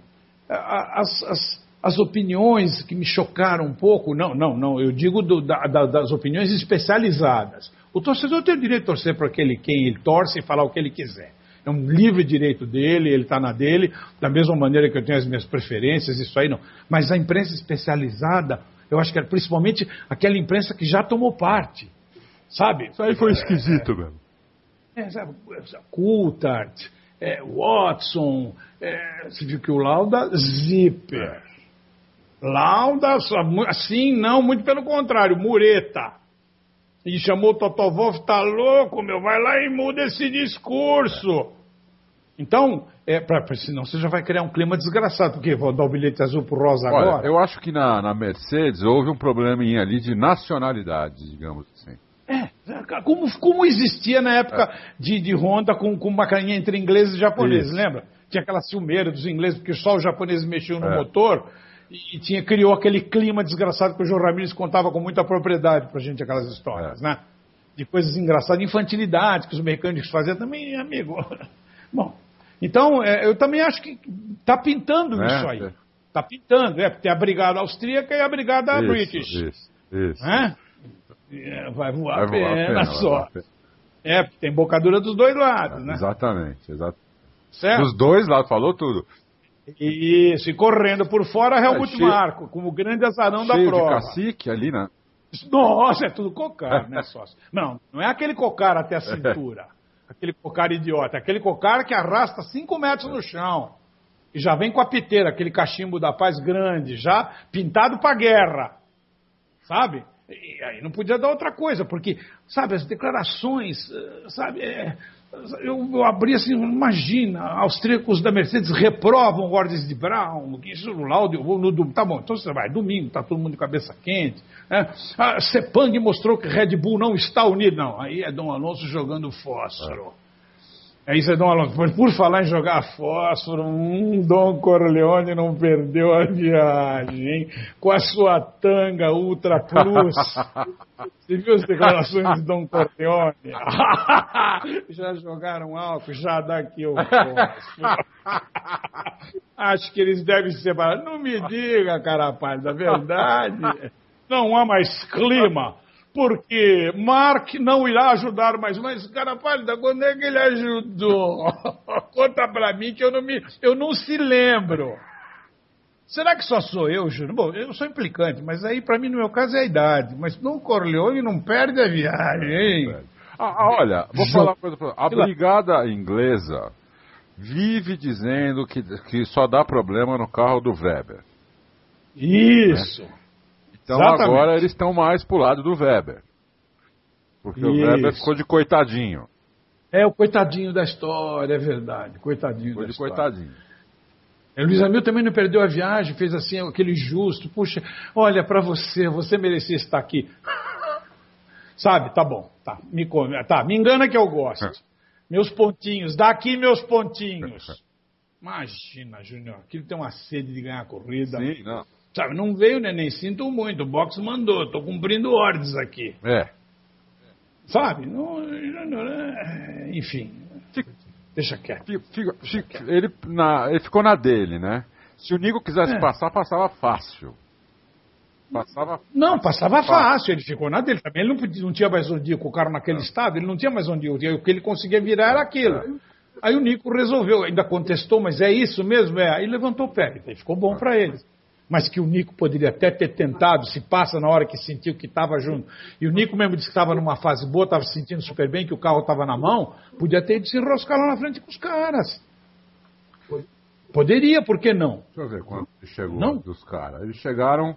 C: as opiniões que me chocaram um pouco, não, eu digo das opiniões especializadas. O torcedor tem o direito de torcer para quem ele torce e falar o que ele quiser. É um livre direito dele, ele está na dele, da mesma maneira que eu tenho as minhas preferências, isso aí não. Mas a imprensa especializada, eu acho que era principalmente aquela imprensa que já tomou parte, sabe?
B: Isso aí foi esquisito mesmo.
C: Sabe, Coulthard, Watson, você viu que o Lauda, Zipper. Lauda, assim, não, muito pelo contrário, Mureta. E chamou o Toto Wolff, tá louco, meu, vai lá e muda esse discurso. Então, senão você já vai criar um clima desgraçado, porque vou dar o bilhete azul pro Rosa agora.
B: Eu acho que na Mercedes houve um probleminha ali de nacionalidade, digamos assim.
C: Como existia na época de Honda com uma carinha entre ingleses e japoneses, lembra? Tinha aquela ciumeira dos ingleses, porque só os japoneses mexiam no motor, e criou aquele clima desgraçado que o João Ramírez contava com muita propriedade pra gente, aquelas histórias, né? De coisas engraçadas, de infantilidade que os mecânicos faziam também, amigo. Bom, então, eu também acho que tá pintando isso aí. Tá pintando, tem a brigada austríaca e a brigada British.
B: Isso.
C: Vai voar a pena só. Porque tem bocadura dos dois lados, né?
B: Exatamente.
C: Certo?
B: Dos dois lados, falou tudo.
C: Isso, e correndo por fora, Helmut Marko, como grande azarão da prova.
B: Cheio de cacique ali, né?
C: Nossa, é tudo cocar, né, sócio? Não é aquele cocar até a cintura. Aquele cocar idiota. Aquele cocar que arrasta 5 metros no chão. E já vem com a piteira, aquele cachimbo da paz grande, já pintado pra guerra. Sabe? E aí não podia dar outra coisa, porque, sabe, as declarações, sabe, eu abri assim, imagina, austríacos da Mercedes reprovam ordens de Brown, que isso no laudo, tá bom, então você vai, domingo, tá todo mundo de cabeça quente, né? A Sepang mostrou que Red Bull não está unido, não, aí é Dom Alonso jogando fósforo. Isso é Dom Alonso. Mas por falar em jogar fósforo, Dom Corleone não perdeu a viagem, hein? Com a sua tanga Ultra Plus. Você viu as declarações de Dom Corleone? Já jogaram álcool, já dá aqui o fósforo. Acho que eles devem se separar. Não me diga, cara pálida, verdade. Não há mais clima. Porque Mark não irá ajudar mais. Mas, cara pálida, quando é que ele ajudou? Conta pra mim que eu não se lembro. Será que só sou eu, Júnior? Bom, eu sou implicante, mas aí pra mim, no meu caso, é a idade. Mas Dom Corleone não perde a viagem, hein?
B: Olha, vou falar uma coisa pra você. A brigada inglesa vive dizendo que só dá problema no carro do Weber.
C: Isso.
B: Né? Então
C: exatamente.
B: Agora eles estão mais pro lado do Weber. Porque o Weber ficou de coitadinho.
C: O coitadinho da história, é verdade. Coitadinho ficou da história.
B: Coitadinho.
C: O Luiz Hamilton também não perdeu a viagem, fez assim, aquele justo. Puxa, olha, pra você merecia estar aqui. Sabe, tá bom. Me engana que eu gosto. Meus pontinhos, dá aqui meus pontinhos. Imagina, Júnior, aquilo tem uma sede de ganhar a corrida.
B: Sim, não.
C: Sabe, não veio, né? Nem sinto muito. O box mandou, tô cumprindo ordens aqui. Sabe? Enfim. Deixa quieto.
B: Ele ficou na dele, né? Se o Nico quisesse passar, passava fácil.
C: Passava fácil. Ele ficou na dele. Também ele não tinha mais onde ir com o carro naquele estado. Ele não tinha mais onde ir. O que ele conseguia virar era aquilo. Aí o Nico resolveu. Ainda contestou, mas é isso mesmo? Aí levantou o pé. Aí ficou bom para ele. Mas que o Nico poderia até ter tentado, se passa na hora que sentiu que estava junto. E o Nico mesmo disse que estava numa fase boa, estava se sentindo super bem, que o carro estava na mão, podia ter de se enroscar lá na frente com os caras. Poderia, por que não?
B: Deixa eu ver quando chegou dos caras. Eles chegaram...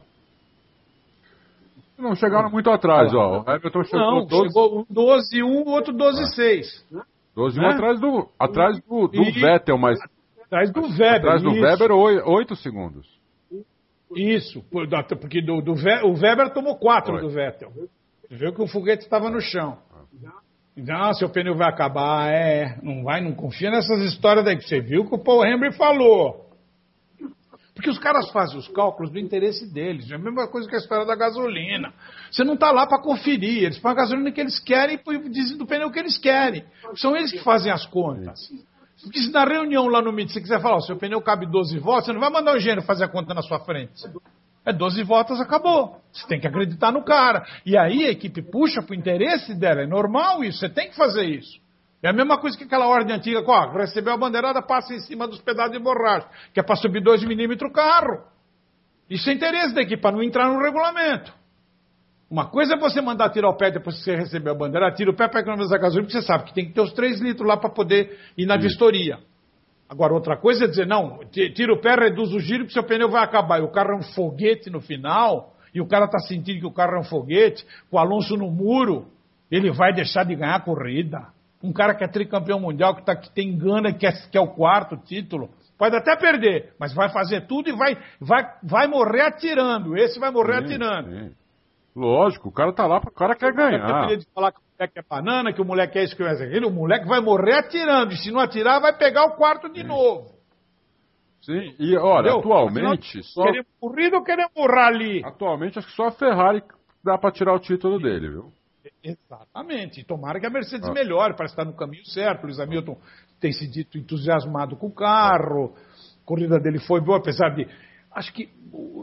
B: Não chegaram muito atrás, ó. O Hamilton chegou...
C: Chegou um 12-1, o outro 12-6.
B: 12-1 atrás do Vettel, mas...
C: Atrás do Weber,
B: atrás do Weber, 8 segundos.
C: Isso, porque o Weber tomou 4 do Vettel. Você viu que o foguete estava no chão. Então, seu pneu vai acabar, não confia nessas histórias daí, que você viu que o Paul Henry falou. Porque os caras fazem os cálculos do interesse deles. É a mesma coisa que a história da gasolina. Você não está lá para conferir. Eles põem a gasolina que eles querem e dizem do pneu que eles querem. São eles que fazem as contas. Porque se na reunião lá no MIT você quiser falar, o seu pneu cabe 12 voltas, você não vai mandar o engenheiro fazer a conta na sua frente. É 12 voltas, acabou. Você tem que acreditar no cara. E aí a equipe puxa para o interesse dela. É normal isso, você tem que fazer isso. É a mesma coisa que aquela ordem antiga, recebeu a bandeirada, passa em cima dos pedaços de borracha, que é para subir 2 milímetros o carro. Isso é interesse da equipe, para não entrar no regulamento. Uma coisa é você mandar tirar o pé depois que você recebeu a bandeira, tira o pé para economizar gasolina, porque você sabe que tem que ter os 3 litros lá para poder ir na vistoria. Agora, outra coisa é dizer, não, tira o pé, reduz o giro, porque seu pneu vai acabar. E o carro é um foguete no final, e o cara está sentindo que o carro é um foguete, com o Alonso no muro, ele vai deixar de ganhar a corrida. Um cara que é tricampeão mundial, que tem gana, que é o 4º título, pode até perder, mas vai fazer tudo e vai morrer atirando. Esse vai morrer atirando.
B: Sim. Lógico, o cara tá lá, o cara quer ganhar.
C: De falar que o moleque é banana, que o moleque é isso, que aquilo, o moleque vai morrer atirando, e se não atirar, vai pegar o 4º de novo.
B: Sim, e olha, entendeu? Atualmente...
C: Queremos corrida ou queremos rally?
B: Atualmente, acho que só a Ferrari dá para tirar o título dele, viu?
C: Exatamente. E tomara que a Mercedes melhore, parece estar no caminho certo. O Lewis Hamilton tem se dito entusiasmado com o carro, a corrida dele foi boa, apesar de... Acho que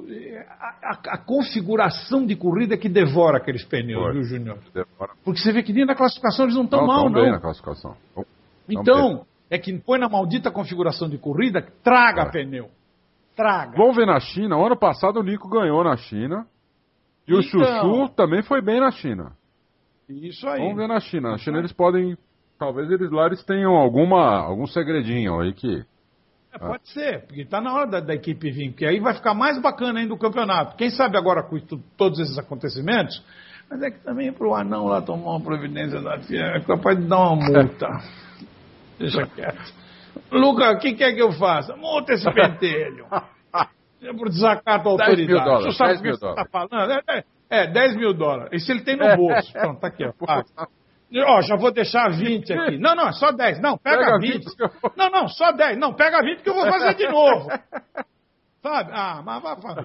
C: a configuração de corrida é que devora aqueles pneus, viu, Júnior? Porque você vê que nem na classificação eles não estão mal, não.
B: Bem na classificação.
C: Então, é que põe na maldita configuração de corrida, traga pneu. Traga.
B: Vamos ver na China. O ano passado o Nico ganhou na China. E o Chuchu também foi bem na China.
C: Isso aí.
B: Vamos ver na China. Na China eles podem... Talvez eles tenham algum segredinho aí que...
C: Pode ser, porque está na hora da equipe vir, porque aí vai ficar mais bacana ainda o campeonato. Quem sabe agora com todos esses acontecimentos, mas é que também para o anão lá tomar uma providência da FIA, é capaz de dar uma multa. Deixa quieto. Luca, o que quer que eu faça? Multa esse pentelho. É por desacato à autoridade.
B: $10 mil.
C: Você sabe o que você está falando? $10 mil. Isso ele tem no bolso. Pronto, tá aqui, ó. Já vou deixar 20 aqui. Não, é só 10. Não, pega 20. Não, só 10. Não, pega 20 que eu vou fazer de novo. Sabe? Mas vai fazer.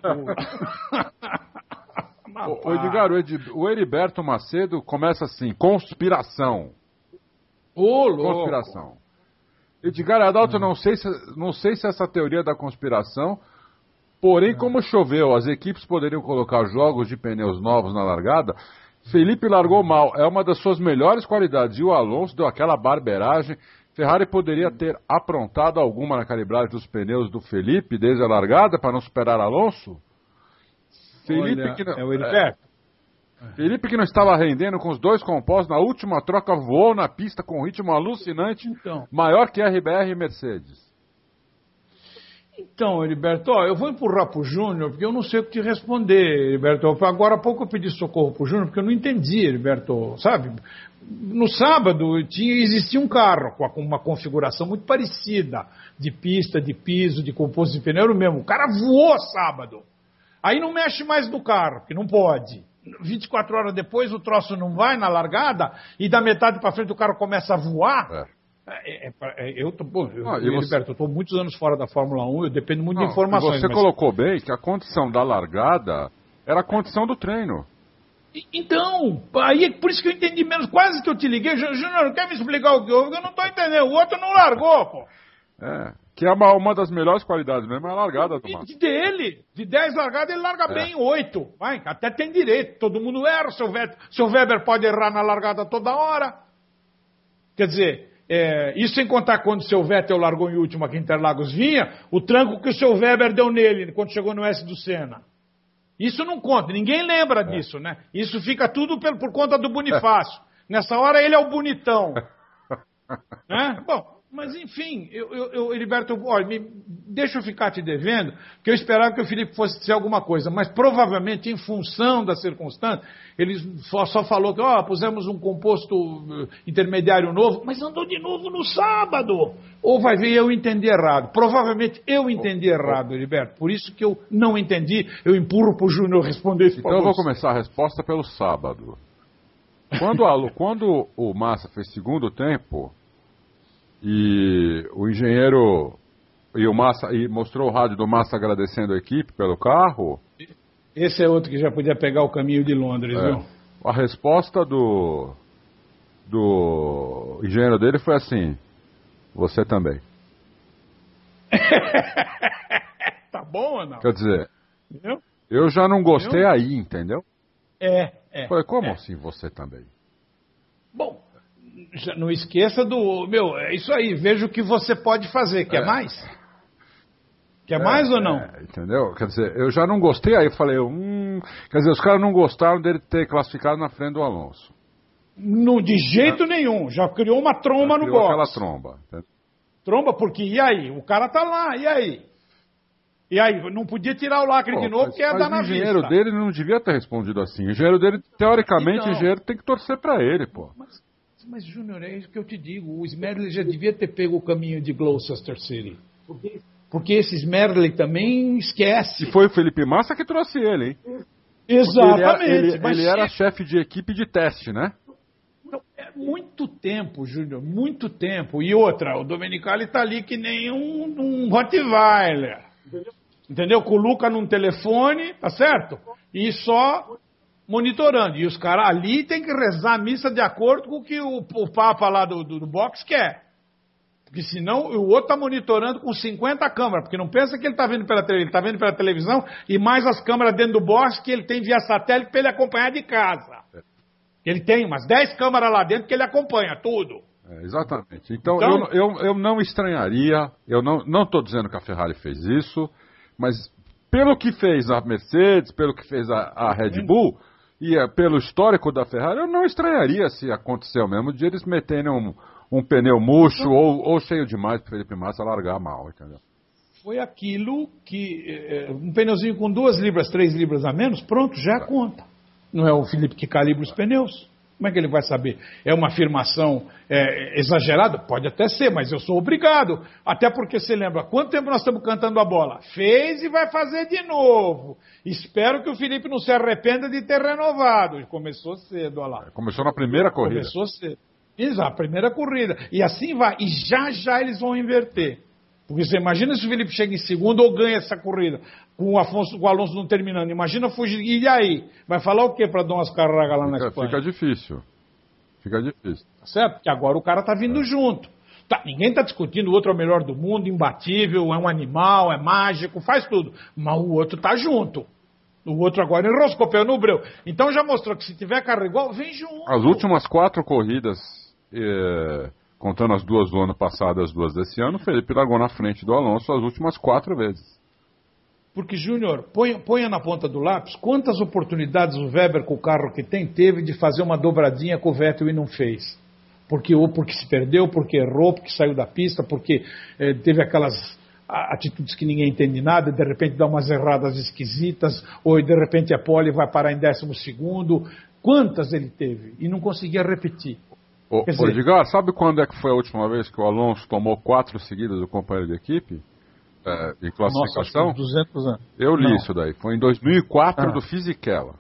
B: Edgar, o Heriberto Macedo começa assim, conspiração.
C: Ô, louco.
B: Conspiração. Edgar Adalto, não sei se essa teoria da conspiração, porém, como choveu, as equipes poderiam colocar jogos de pneus novos na largada. Felipe largou mal, é uma das suas melhores qualidades. E o Alonso deu aquela barbeiragem. Ferrari poderia ter aprontado alguma na calibragem dos pneus do Felipe desde a largada para não superar Alonso? Felipe que não estava rendendo com os 2 compostos, na última troca voou na pista com um ritmo alucinante, maior que RBR e Mercedes.
C: Então, Heriberto, eu vou empurrar para o Júnior, porque eu não sei o que te responder, Heriberto. Agora há pouco eu pedi socorro para o Júnior, porque eu não entendi, Heriberto. Sabe, no sábado existia um carro com uma configuração muito parecida, de pista, de piso, de composto de pneu, era o mesmo. O cara voou sábado. Aí não mexe mais no carro, porque não pode. 24 horas depois o troço não vai na largada, e da metade para frente o carro começa a voar. Eu estou muitos anos fora da Fórmula 1, eu dependo muito de informações.
B: Você colocou bem que a condição da largada era a condição do treino.
C: Então, aí por isso que eu entendi menos, quase que eu te liguei. Júnior, quer me explicar o que houve? Eu não estou entendendo, o outro não largou, pô.
B: Que é uma das melhores qualidades mesmo, é a largada do Massa.
C: De 10 largadas, ele larga bem 8. Vai, até tem direito, todo mundo erra, seu Weber pode errar na largada toda hora. Quer dizer... isso sem contar quando o seu Vettel largou em último aqui em Interlagos vinha, o tranco que o seu Weber deu nele quando chegou no S do Senna. Isso não conta, ninguém lembra disso, né? Isso fica tudo por conta do Bonifácio. Nessa hora ele é o bonitão. Né? Bom, mas enfim, Heriberto, olha, deixa eu ficar te devendo, que eu esperava que o Felipe fosse dizer alguma coisa, mas provavelmente em função da circunstância, ele só falou que pusemos um composto intermediário novo, mas andou de novo no sábado. Ou vai ver, eu entendi errado. Provavelmente eu entendi errado, Heriberto. Por isso que eu não entendi, eu empurro para o Júnior responder isso.
B: Então eu vou começar a resposta pelo sábado. Quando o Massa fez segundo tempo, e o engenheiro E o Massa, e mostrou o rádio do Massa agradecendo a equipe pelo carro.
C: Esse é outro que já podia pegar o caminho de Londres, viu?
B: A resposta do engenheiro dele foi assim: você também.
C: Tá bom ou não?
B: Quer dizer,
C: Entendeu?
B: eu já não gostei aí, entendeu? Falei, como assim você também?
C: Bom, já não esqueça do... Meu, é isso aí, veja o que você pode fazer. Quer mais? Quer mais ou não?
B: Entendeu? Quer dizer, eu já não gostei aí, falei, quer dizer, os caras não gostaram dele ter classificado na frente do Alonso.
C: De jeito nenhum, já criou uma tromba no box.
B: Aquela tromba. Entendeu?
C: Tromba, porque e aí? O cara tá lá, e aí? E aí, não podia tirar o lacre de novo, porque ia dar na vista.
B: O engenheiro dele não devia ter respondido assim. O engenheiro dele, teoricamente,
C: Então,
B: o engenheiro tem que torcer pra ele, pô.
C: Mas Júnior, é isso que eu te digo. O Smedley já devia ter pego o caminho de Gloucester City. Porque esse Smedley também esquece.
B: E foi o Felipe Massa que trouxe ele, hein?
C: Exatamente.
B: Ele era chefe de equipe de teste, né?
C: É muito tempo, Júnior, muito tempo. E outra, o Domenicali tá ali que nem um Rottweiler. Entendeu? Com o Luca num telefone, tá certo? E só monitorando. E os caras ali tem que rezar a missa de acordo com o que o Papa lá do box quer. Porque senão o outro tá monitorando com 50 câmeras. Porque não pensa que ele tá vendo pela televisão. Ele tá vendo pela televisão e mais as câmeras dentro do box que ele tem via satélite para ele acompanhar de casa. Ele tem umas 10 câmeras lá dentro que ele acompanha tudo.
B: Exatamente. Então eu não estranharia, eu não estou dizendo que a Ferrari fez isso, mas pelo que fez a Mercedes, pelo que fez a Red Bull, e pelo histórico da Ferrari, eu não estranharia se aconteceu mesmo de eles meterem um pneu murcho ou cheio demais para Felipe Massa largar mal, entendeu?
C: Foi aquilo que... um pneuzinho com 2 libras, 3 libras a menos, pronto, já conta. Não é o Felipe que calibra os pneus? Como é que ele vai saber? É uma afirmação exagerada? Pode até ser, mas eu sou obrigado. Até porque, você lembra, quanto tempo nós estamos cantando a bola? Fez e vai fazer de novo. Espero que o Felipe não se arrependa de ter renovado. Começou cedo, olha lá.
B: Começou na primeira corrida.
C: Começou cedo. Exato, a primeira corrida. E assim vai. E já eles vão inverter. Porque você imagina se o Felipe chega em segundo ou ganha essa corrida, com o Alonso não terminando. Imagina fugir. E aí? Vai falar o quê para dar umas carragas lá na Espanha?
B: Fica difícil.
C: Tá certo? Porque agora o cara tá vindo junto. Ninguém tá discutindo o outro é o melhor do mundo, imbatível, é um animal, é mágico, faz tudo. Mas o outro tá junto. O outro agora enroscou o pé no breu. Então já mostrou que se tiver carro igual, vem junto.
B: As últimas 4 corridas... contando as 2 do ano passado e as 2 desse ano, o Felipe largou na frente do Alonso as últimas 4 vezes.
C: Porque, Júnior, ponha na ponta do lápis quantas oportunidades o Weber, com o carro que tem, teve de fazer uma dobradinha com o Vettel e não fez. Porque se perdeu, porque errou, porque saiu da pista, porque teve aquelas atitudes que ninguém entende nada, de repente dá umas erradas esquisitas, ou de repente a pole vai parar em 12º. Quantas ele teve? E não conseguia repetir.
B: Edgar, sabe quando é que foi a última vez que o Alonso tomou 4 seguidas do companheiro de equipe? De classificação?
C: Nossa, 200 anos.
B: Eu li isso daí. Foi em 2004 do Fisichella.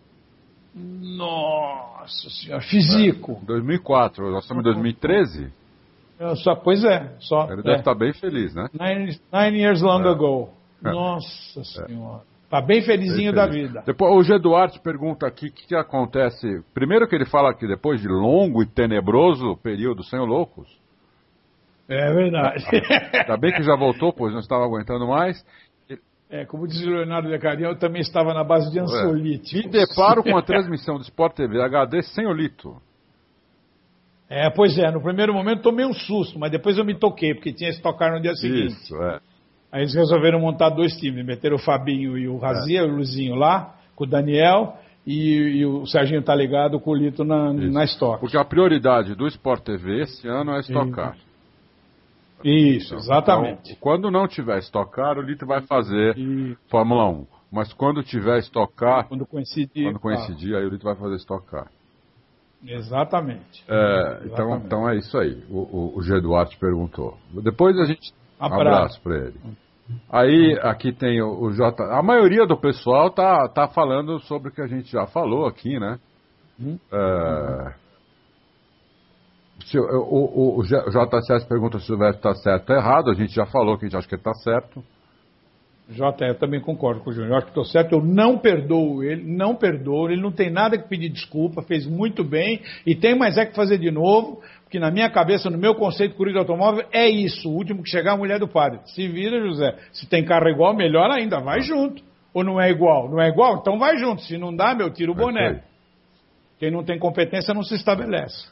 C: Nossa senhora, físico.
B: 2004, nós estamos em 2013?
C: Pois é.
B: Ele deve estar bem feliz, né?
C: 9 years long ago. Nossa senhora. Tá bem felizinho da vida.
B: Depois, o G. Duarte pergunta aqui o que acontece. Primeiro que ele fala que depois de longo e tenebroso período sem o Loucos.
C: É verdade.
B: Ainda bem que já voltou, pois não estava aguentando mais.
C: Como diz o Leonardo Lecarião, eu também estava na base de ansiolíticos.
B: Me deparo com a transmissão do Sport TV HD sem o Lito.
C: Pois é, no primeiro momento tomei um susto, mas depois eu me toquei, porque tinha esse tocar no dia seguinte.
B: Isso,
C: Aí eles resolveram montar 2 times, meteram o Fabinho e o Razia, o Luizinho lá, com o Daniel, e o Serginho tá ligado com o Lito na Stock.
B: Porque a prioridade do Sport TV esse ano é Stock Car.
C: Isso, exatamente.
B: Então, quando não tiver Stock Car, o Lito vai fazer Fórmula 1. Mas quando tiver Stock Car, quando coincidir, aí o Lito vai fazer Stock Car.
C: Exatamente.
B: Então é isso aí. O G. Duarte perguntou. Depois a gente... Abraço para ele. Aí, aqui tem o J. A maioria do pessoal tá falando sobre o que a gente já falou aqui, né? o JCS pergunta se o Vettel está certo ou errado. A gente já falou que a gente acha que ele está certo.
C: Jota, eu também concordo com o Júnior. Eu acho que estou certo, eu não perdoo ele, ele não tem nada que pedir desculpa, fez muito bem e tem mais que fazer de novo, porque na minha cabeça, no meu conceito de corrida automóvel, é isso, o último que chegar é a mulher do padre. Se vira, José, se tem carro igual, melhor ainda, vai junto. Ou não é igual? Não é igual? Então vai junto, se não dá, tira o boné. Quem não tem competência não se estabelece.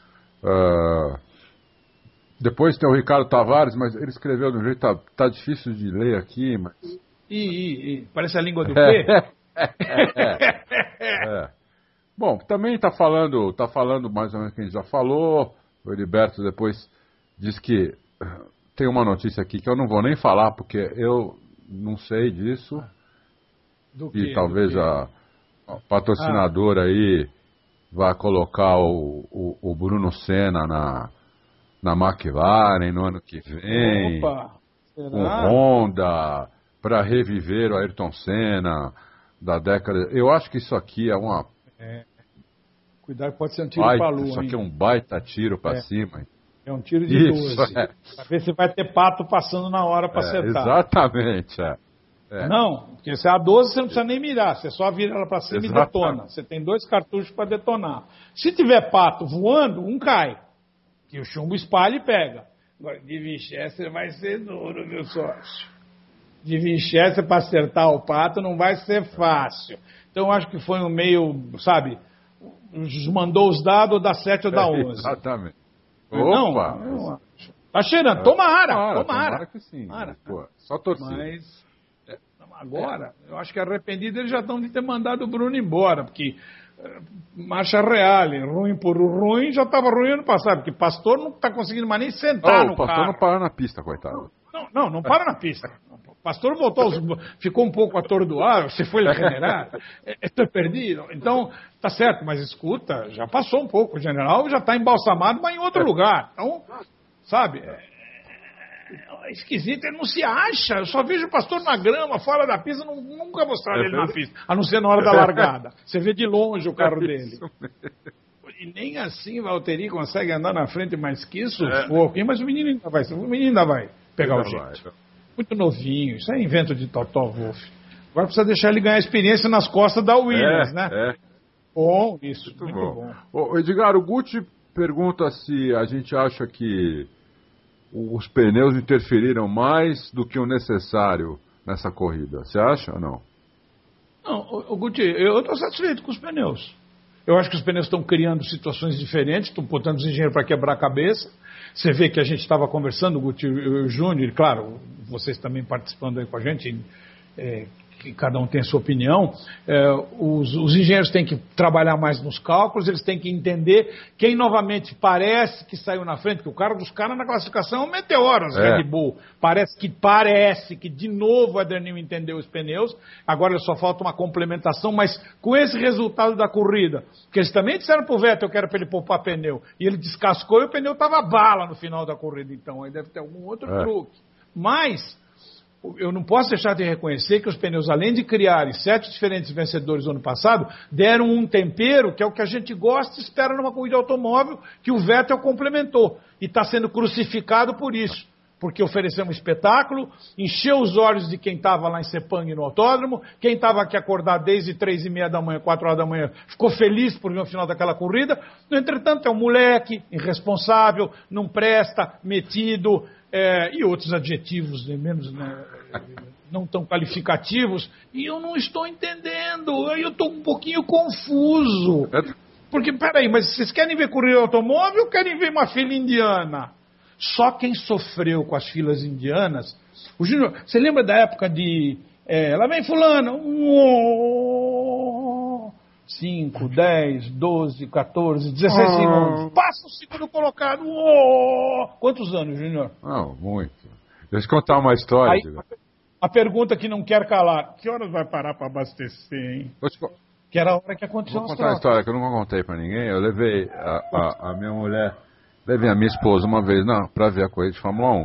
B: Depois tem o Ricardo Tavares, mas ele escreveu de um jeito, tá difícil de ler aqui, mas...
C: Parece a língua do P.
B: Bom, também tá falando mais ou menos o que a gente já falou. O Heriberto depois diz que tem uma notícia aqui que eu não vou nem falar, porque eu não sei disso. E talvez a patrocinadora aí vai colocar o Bruno Senna na McLaren no ano que vem.
C: Opa, será?
B: Com Honda, para reviver o Ayrton Senna da década. Eu acho que isso aqui é uma...
C: Cuidado, pode ser um tiro para a lua.
B: Isso aqui é um baita tiro para cima.
C: É um tiro de 12. Para ver se vai ter pato passando na hora para acertar.
B: Exatamente,
C: Não, porque se é a 12 você não precisa nem mirar, você só vira ela para cima e detona. Você tem 2 cartuchos para detonar. Se tiver pato voando, um cai. Que o chumbo espalha e pega. Agora, de Winchester vai ser duro, meu sócio. De Winchester para acertar o pato não vai ser fácil. Então eu acho que foi um meio, sabe, mandou os dados ou dá 7 ou dá 11.
B: Exatamente.
C: Opa! Não, tá cheirando, tomara
B: que sim. Pô, só torcer.
C: Mas agora, eu acho que arrependido eles já estão de ter mandado o Bruno embora, porque marcha real, ruim por ruim, já estava ruim ano passado, porque Pastor não está conseguindo mais nem sentar no carro.
B: O Pastor não para na pista, coitado.
C: Não para na pista. O Pastor voltou, ficou um pouco atordoado, você foi regenerar, estou perdido. Então, tá certo, mas escuta, já passou um pouco, o general já está embalsamado, mas em outro lugar. Então, sabe, é esquisito, ele não se acha. Eu só vejo o Pastor na grama, fora da pista, nunca mostraram ele na pista, a não ser na hora da largada. Você vê de longe o carro dele. E nem assim o Valtteri consegue andar na frente mais que isso, mas o menino ainda vai pegar o jeito. Muito novinho, isso é invento de Totó Wolff. Agora precisa deixar ele ganhar experiência nas costas da Williams, né? Bom, isso, muito bom.
B: O Edgar, o Gucci pergunta se a gente acha que os pneus interferiram mais do que o necessário nessa corrida. Você acha ou não?
C: Não, o Gucci, eu estou satisfeito com os pneus. Eu acho que os pneus estão criando situações diferentes, estão botando os engenheiros para quebrar a cabeça. Você vê que a gente estava conversando, o Guti e o Júnior, e claro, vocês também participando aí com a gente, que cada um tem a sua opinião. Os engenheiros têm que trabalhar mais nos cálculos, eles têm que entender quem novamente parece que saiu na frente, porque o carro dos caras na classificação é um meteoro, os Red Bull. Parece que de novo o Adernil entendeu os pneus, agora só falta uma complementação, mas com esse resultado da corrida, que eles também disseram pro Vettel que era para ele poupar pneu, e ele descascou e o pneu estava bala no final da corrida, então aí deve ter algum outro truque. Mas eu não posso deixar de reconhecer que os pneus, além de criarem 7 diferentes vencedores no ano passado, deram um tempero que é o que a gente gosta e espera numa corrida automóvel, que o Vettel complementou. E está sendo crucificado por isso. Porque ofereceu um espetáculo, encheu os olhos de quem estava lá em Sepang no autódromo, quem estava aqui acordado desde 3h30 da manhã, 4 horas da manhã, ficou feliz por ver o final daquela corrida. No entretanto, é um moleque, irresponsável, não presta, metido, e outros adjetivos menos, não tão qualificativos, e eu não estou entendendo, eu estou um pouquinho confuso. Porque, peraí, mas vocês querem ver corrida automóvel ou querem ver uma fila indiana? Só quem sofreu com as filas indianas... O Júnior, você lembra da época de... lá vem fulano... 5, 10, 12, 14, 16 segundos. Passa o segundo colocado. Quantos anos, Júnior?
B: Não, muito. Deixa eu contar uma história.
C: Aí, a pergunta que não quer calar. Que horas vai parar para abastecer, hein? Que era a hora que aconteceu.
B: Vou contar uma história que eu nunca contei para ninguém. Eu levei a minha mulher... Levei a minha esposa uma vez para ver a corrida de Fórmula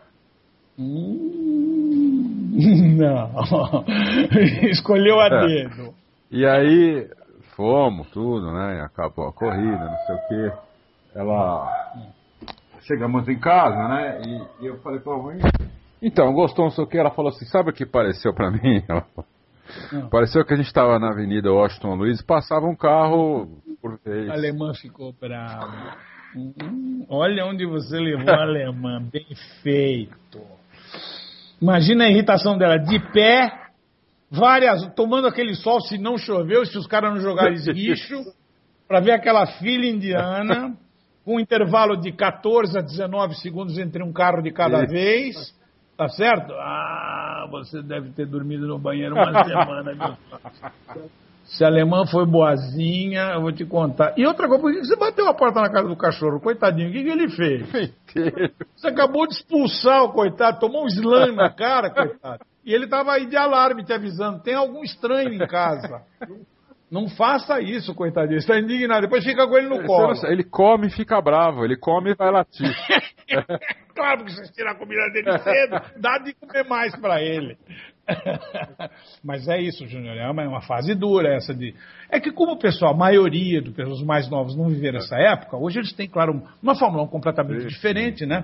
C: 1. Não. Escolheu a dedo.
B: E aí fomos, tudo, né? Acabou a corrida, não sei o quê. chegamos em casa, né? E eu falei pra mãe, então, gostou não sei o que? Ela falou assim, sabe o que pareceu pra mim? Ela falou, pareceu que a gente estava na Avenida Washington Luiz e passava um carro por vez.
C: A alemã ficou brava. Olha onde você levou a alemã, bem feito. Imagina a irritação dela, de pé, tomando aquele sol se não choveu, se os caras não jogarem esguicho, para ver aquela fila indiana, com um intervalo de 14 a 19 segundos entre um carro de cada vez, tá certo? Ah, você deve ter dormido no banheiro uma semana, meu pai. Se a alemã foi boazinha, eu vou te contar. E outra coisa, por que você bateu a porta na casa do cachorro? Coitadinho, o que ele fez? Você acabou de expulsar o coitado, tomou um slam na cara, coitado. E ele estava aí de alarme te avisando, tem algum estranho em casa. Não faça isso, coitadinho. Você está indignado, depois fica com ele no colo.
B: Ele come e fica bravo, ele come e vai latir.
C: Claro que você tira a comida dele cedo, dá de comer mais para ele. Mas é isso, Júnior, é uma fase dura essa de... É que como o pessoal, a maioria dos mais novos não viveram essa época, hoje eles têm, claro, uma Fórmula 1 completamente diferente, né?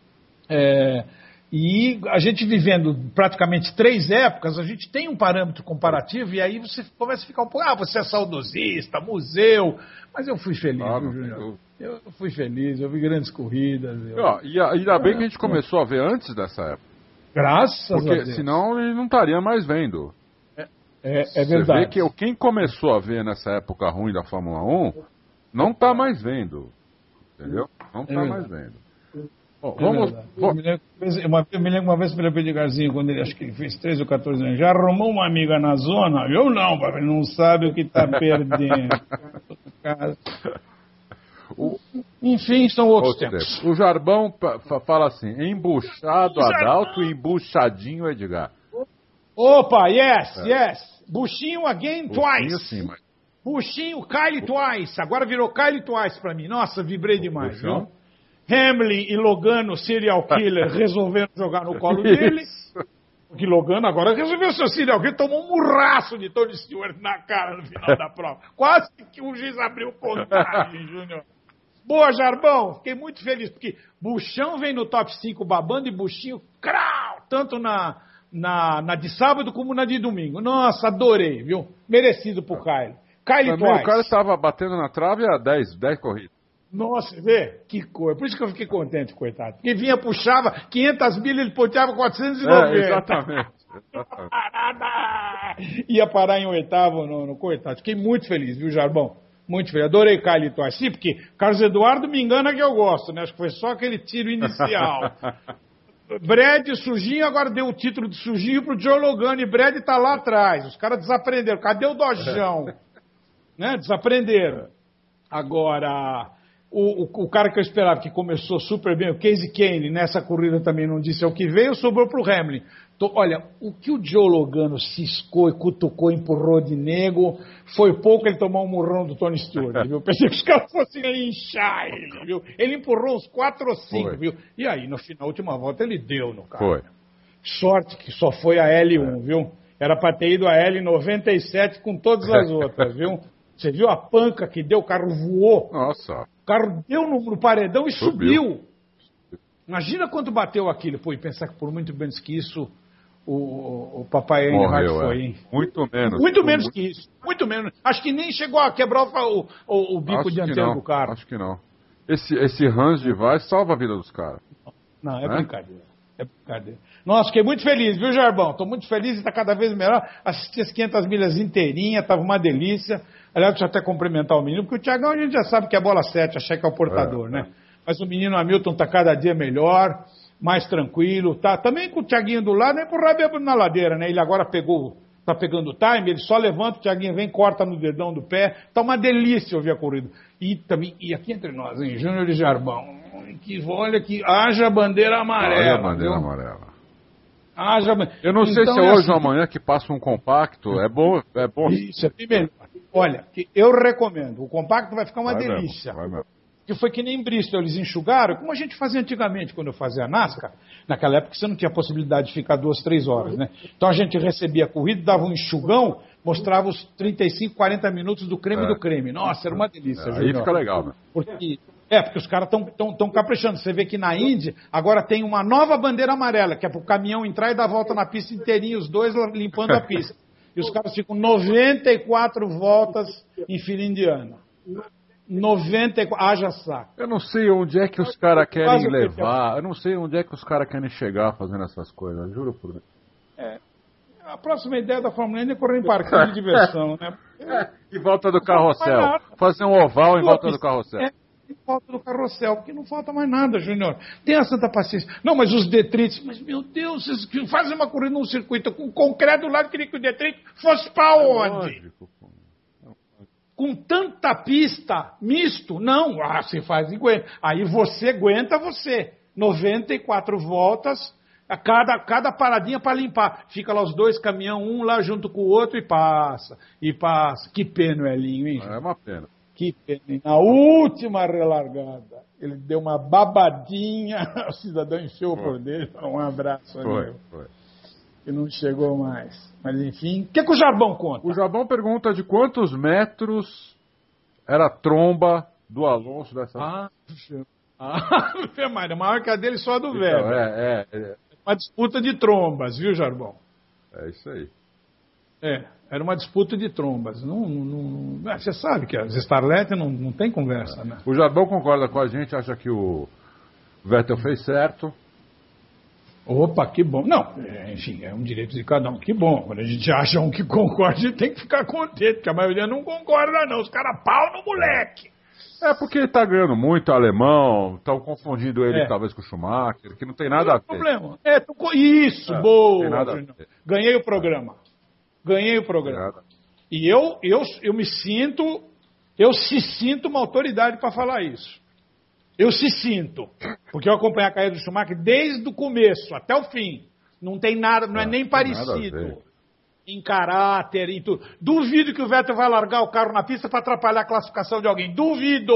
C: E a gente vivendo praticamente 3 épocas, a gente tem um parâmetro comparativo e aí você começa a ficar um pouco... você é saudosista, museu... Mas eu fui feliz, viu, Júnior? Eu fui feliz, eu vi grandes corridas.
B: E ainda bem que a gente começou a ver antes dessa época.
C: Graças a Deus.
B: Porque senão ele não estaria mais vendo.
C: É verdade.
B: Você vê que quem começou a ver nessa época ruim da Fórmula 1 não está mais vendo. Entendeu? Não está mais vendo. Bom, vamos.
C: Eu me lembro uma vez pelo Edgarzinho, quando ele acho que ele fez 13 ou 14 anos, já arrumou uma amiga na zona? Eu não, papai, não sabe o que está perdendo. Enfim, são outros tempos.
B: O Jarbão fala assim, embuchado Adalto e embuchadinho Edgar.
C: Opa, yes. Buchinho again,
B: Buchinho,
C: twice.
B: Sim, mas...
C: Buchinho, Kylie twice. Agora virou Kylie twice pra mim. Nossa, vibrei demais.
B: Buchão?
C: Hamlin e Logano, serial killer, resolveram jogar no colo dele. Porque Logano agora resolveu ser serial killer, tomou um murraço de Tony Stewart na cara no final da prova. Quase que o juiz abriu contagem, Júnior. Boa, Jarbão. Fiquei muito feliz, porque Buchão vem no top 5 babando e Buchinho, tanto na de sábado como na de domingo. Nossa, adorei, viu? Merecido pro Kylie. Kylie twice.
B: O cara estava batendo na trave há 10 corridas.
C: Nossa, vê? Que coisa. Por isso que eu fiquei contente, coitado. Porque vinha, puxava 500 milhas, ele ponteava 490.
B: Exatamente.
C: Ia parar em 8º no coitado. Fiquei muito feliz, viu, Jarbão? Muito feliz. Adorei Kylie twice. Sim, porque Carlos Eduardo me engana que eu gosto, né? Acho que foi só aquele tiro inicial. Brad sujinho, agora deu o título de sujinho pro Joe Logano e Brad tá lá atrás. Os caras desaprenderam. Cadê o dojão? Né? Desaprenderam. Agora... O cara que eu esperava que começou super bem, o Casey Kane, nessa corrida também não disse o que veio, sobrou pro Hamlin. Olha, o que o Joe Logano ciscou e cutucou, empurrou de nego, foi pouco ele tomar um murrão do Tony Stewart, viu? Pensei que os caras fossem inchar ele, viu? Ele empurrou uns 4 ou 5, viu? E aí, no final, última volta, ele deu no cara.
B: Foi.
C: Sorte que só foi a L1, viu? Era pra ter ido a L97 com todas as outras, viu? Você viu a panca que deu, o carro voou.
B: Nossa.
C: O carro deu no paredão e subiu. Imagina quanto bateu aquilo. Pô, e pensar que por muito menos que isso, o papai Earnhardt foi, hein?
B: Muito menos.
C: Muito menos que isso. Muito menos. Acho que nem chegou a quebrar o bico dianteiro do carro.
B: Acho que não. Esse Hans de Vaz salva a vida dos caras.
C: Não, é brincadeira. É brincadeira. Nossa, fiquei muito feliz, viu, Jarbão? Estou muito feliz e está cada vez melhor. Assisti as 500 milhas inteirinha, estava uma delícia. Aliás, deixa eu até cumprimentar o menino, porque o Thiagão a gente já sabe que é bola 7, achar que é o portador, né? Mas o menino Hamilton está cada dia melhor, mais tranquilo, tá? Também com o Thiaguinho do lado, nem com o Rabelo na ladeira, né? Ele agora tá pegando o time, ele só levanta, o Thiaguinho vem, corta no dedão do pé. Tá uma delícia ouvir a corrida. E aqui entre nós, hein? Júnior e Jarbão. Olha que haja bandeira amarela.
B: Olha a bandeira amarela. Eu não sei
C: então,
B: se é hoje ou amanhã que passa um compacto. É bom.
C: Isso, é bem melhor. Olha, eu recomendo. O compacto vai ficar uma delícia.
B: Vai mesmo.
C: Que foi que nem Bristol, eles enxugaram, como a gente fazia antigamente quando eu fazia NASCAR. Naquela época você não tinha possibilidade de ficar 2, 3 horas, né? Então a gente recebia a corrida, dava um enxugão, mostrava os 35, 40 minutos do creme do creme. Nossa, era uma delícia.
B: Aí fica legal, né?
C: Porque Porque os caras estão caprichando. Você vê que na Índia agora tem uma nova bandeira amarela, que é para o caminhão entrar e dar volta na pista inteirinho, os dois limpando a pista. E os caras ficam 94 voltas em fila indiana. 94, haja saco.
B: Eu não sei onde é que os caras querem levar, eu não sei onde é que os caras querem chegar fazendo essas coisas, juro por Deus.
C: A próxima ideia da Fórmula 1 é correr em parquinho de diversão, né?
B: Em volta do carrossel. Fazer um oval em volta do carrossel.
C: Em volta do carrossel, porque não falta mais nada, Júnior. Tenha santa paciência. Não, mas os detritos, mas meu Deus, vocês fazem uma corrida num circuito com concreto do lado, queria que o detrito fosse pra onde?
B: Lógico, pô.
C: Com tanta pista, misto, não. Você faz e aguenta. Aí você aguenta você. 94 voltas, a cada paradinha para limpar. Fica lá os dois caminhão, um lá junto com o outro e passa. E passa. Que pena o Elinho, hein?
B: É uma pena.
C: Que pena. Na última relargada, ele deu uma babadinha, o cidadão encheu por dele, um abraço.
B: Foi.
C: E não chegou mais. Mas enfim, o que o Jarbão conta?
B: O Jarbão pergunta de quantos metros era a tromba do Alonso dessa...
C: Mário, maior que a dele só a do
B: então,
C: velho.
B: É
C: Uma disputa de trombas, viu, Jarbão?
B: É isso aí.
C: Era uma disputa de trombas. Você sabe que as Starlet não tem conversa, né?
B: O Jarbão concorda com a gente, acha que o Vettel fez certo.
C: Opa, que bom. Não, enfim, é um direito de cada um. Que bom. Quando a gente acha um que concorda, a gente tem que ficar contente, porque a maioria não concorda, não. Os caras pau no moleque.
B: Porque ele tá ganhando muito alemão, estão confundindo ele talvez com o Schumacher, que não tem nada a ver.
C: Problema. Isso, boa. Ganhei o programa. E eu me sinto uma autoridade para falar isso. Eu se sinto, porque eu acompanhei a carreira do Schumacher desde o começo até o fim. Não tem nada, não é nem parecido em caráter, em tudo. Duvido que o Vettel vai largar o carro na pista para atrapalhar a classificação de alguém. Duvido!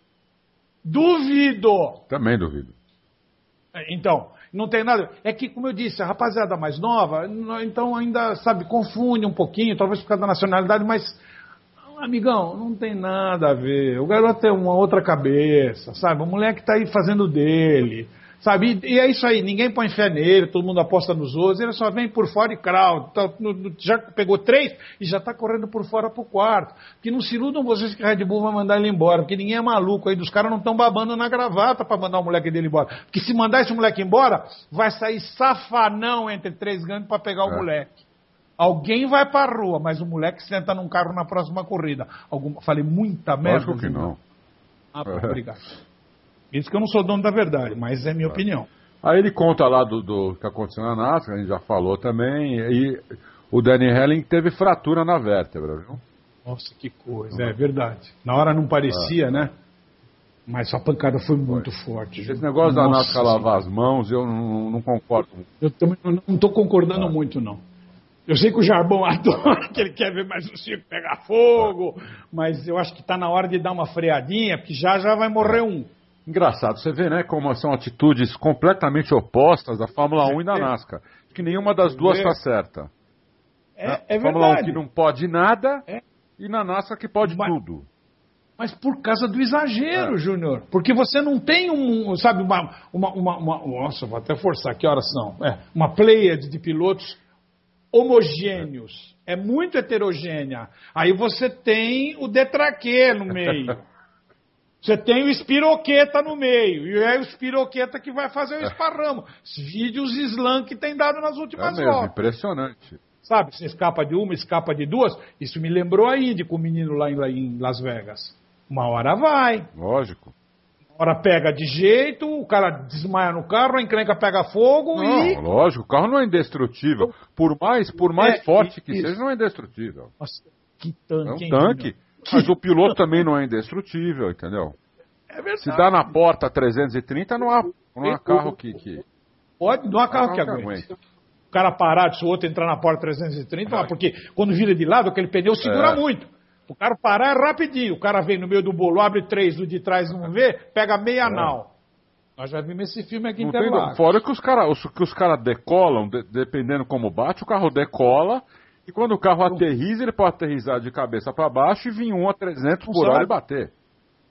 B: Também duvido.
C: Então, não tem nada. É que, como eu disse, a rapaziada mais nova, então ainda, confunde um pouquinho, talvez por causa da nacionalidade, mas... Amigão, não tem nada a ver. O garoto tem uma outra cabeça, sabe? O moleque tá aí fazendo dele, sabe? E é isso aí, ninguém põe fé nele, todo mundo aposta nos outros, ele só vem por fora e crowd. Já pegou 3 e já tá correndo por fora pro 4. Que não se iludam vocês que a Red Bull vai mandar ele embora, porque ninguém é maluco aí, dos caras não estão babando na gravata para mandar o moleque dele embora. Porque se mandar esse moleque embora, vai sair safanão entre 3 ganhos para pegar o moleque. Alguém vai pra rua, mas o moleque senta num carro na próxima corrida. Falei muita merda.
B: Lógico que não.
C: Obrigado. Isso que eu não sou dono da verdade, mas é minha opinião.
B: Aí ele conta lá do que aconteceu na NASCAR, a gente já falou também, e o Danny Hamlin teve fratura na vértebra, viu?
C: Nossa, que coisa, é verdade. Na hora não parecia, né? Mas a pancada foi muito forte.
B: Esse negócio da NASCAR lavar as mãos, eu não concordo.
C: Eu também não estou concordando muito, não. Eu sei que o Jarbão adora, que ele quer ver mais o circo pegar fogo, mas eu acho que está na hora de dar uma freadinha, porque já vai morrer um.
B: Engraçado, você vê, né, como são atitudes completamente opostas da Fórmula 1 e da NASCAR. Que nenhuma das duas está certa.
C: É
B: Fórmula
C: verdade.
B: 1 que não pode nada e na NASCAR que pode tudo.
C: Mas por causa do exagero, Júnior. Porque você não tem nossa, vou até forçar, que horas são? Uma pleiade de pilotos homogêneos, é muito heterogênea. Aí você tem o detraquê no meio. Você tem o espiroqueta no meio. E é o espiroqueta que vai fazer o esparramo. Vídeos slam que tem dado nas últimas horas.
B: Impressionante.
C: Sabe, você escapa de uma, escapa de duas. Isso me lembrou a Indy com o menino lá em Las Vegas. Uma hora vai.
B: Lógico.
C: Uma hora pega de jeito, o cara desmaia no carro, a encrenca pega fogo e...
B: Lógico, o carro não é indestrutível. Por mais forte que seja, não é indestrutível.
C: Nossa, que tanque.
B: É um tanque. Mas o piloto também não é indestrutível, entendeu?
C: É verdade.
B: Se dá na porta 330, não há carro que...
C: Pode, não há carro que aguente. O cara parar, se o outro entrar na porta 330, porque quando vira de lado, aquele pneu segura muito. O cara parar é rapidinho. O cara vem no meio do bolo, abre 3, o de trás não vê, pega meia nau. Nós já vimos esse filme aqui em Interlagos.
B: Fora que os caras decolam, dependendo como bate, o carro decola, e quando o carro aterriza, ele pode aterrizar de cabeça para baixo e vir 1 a 300 por hora e bater.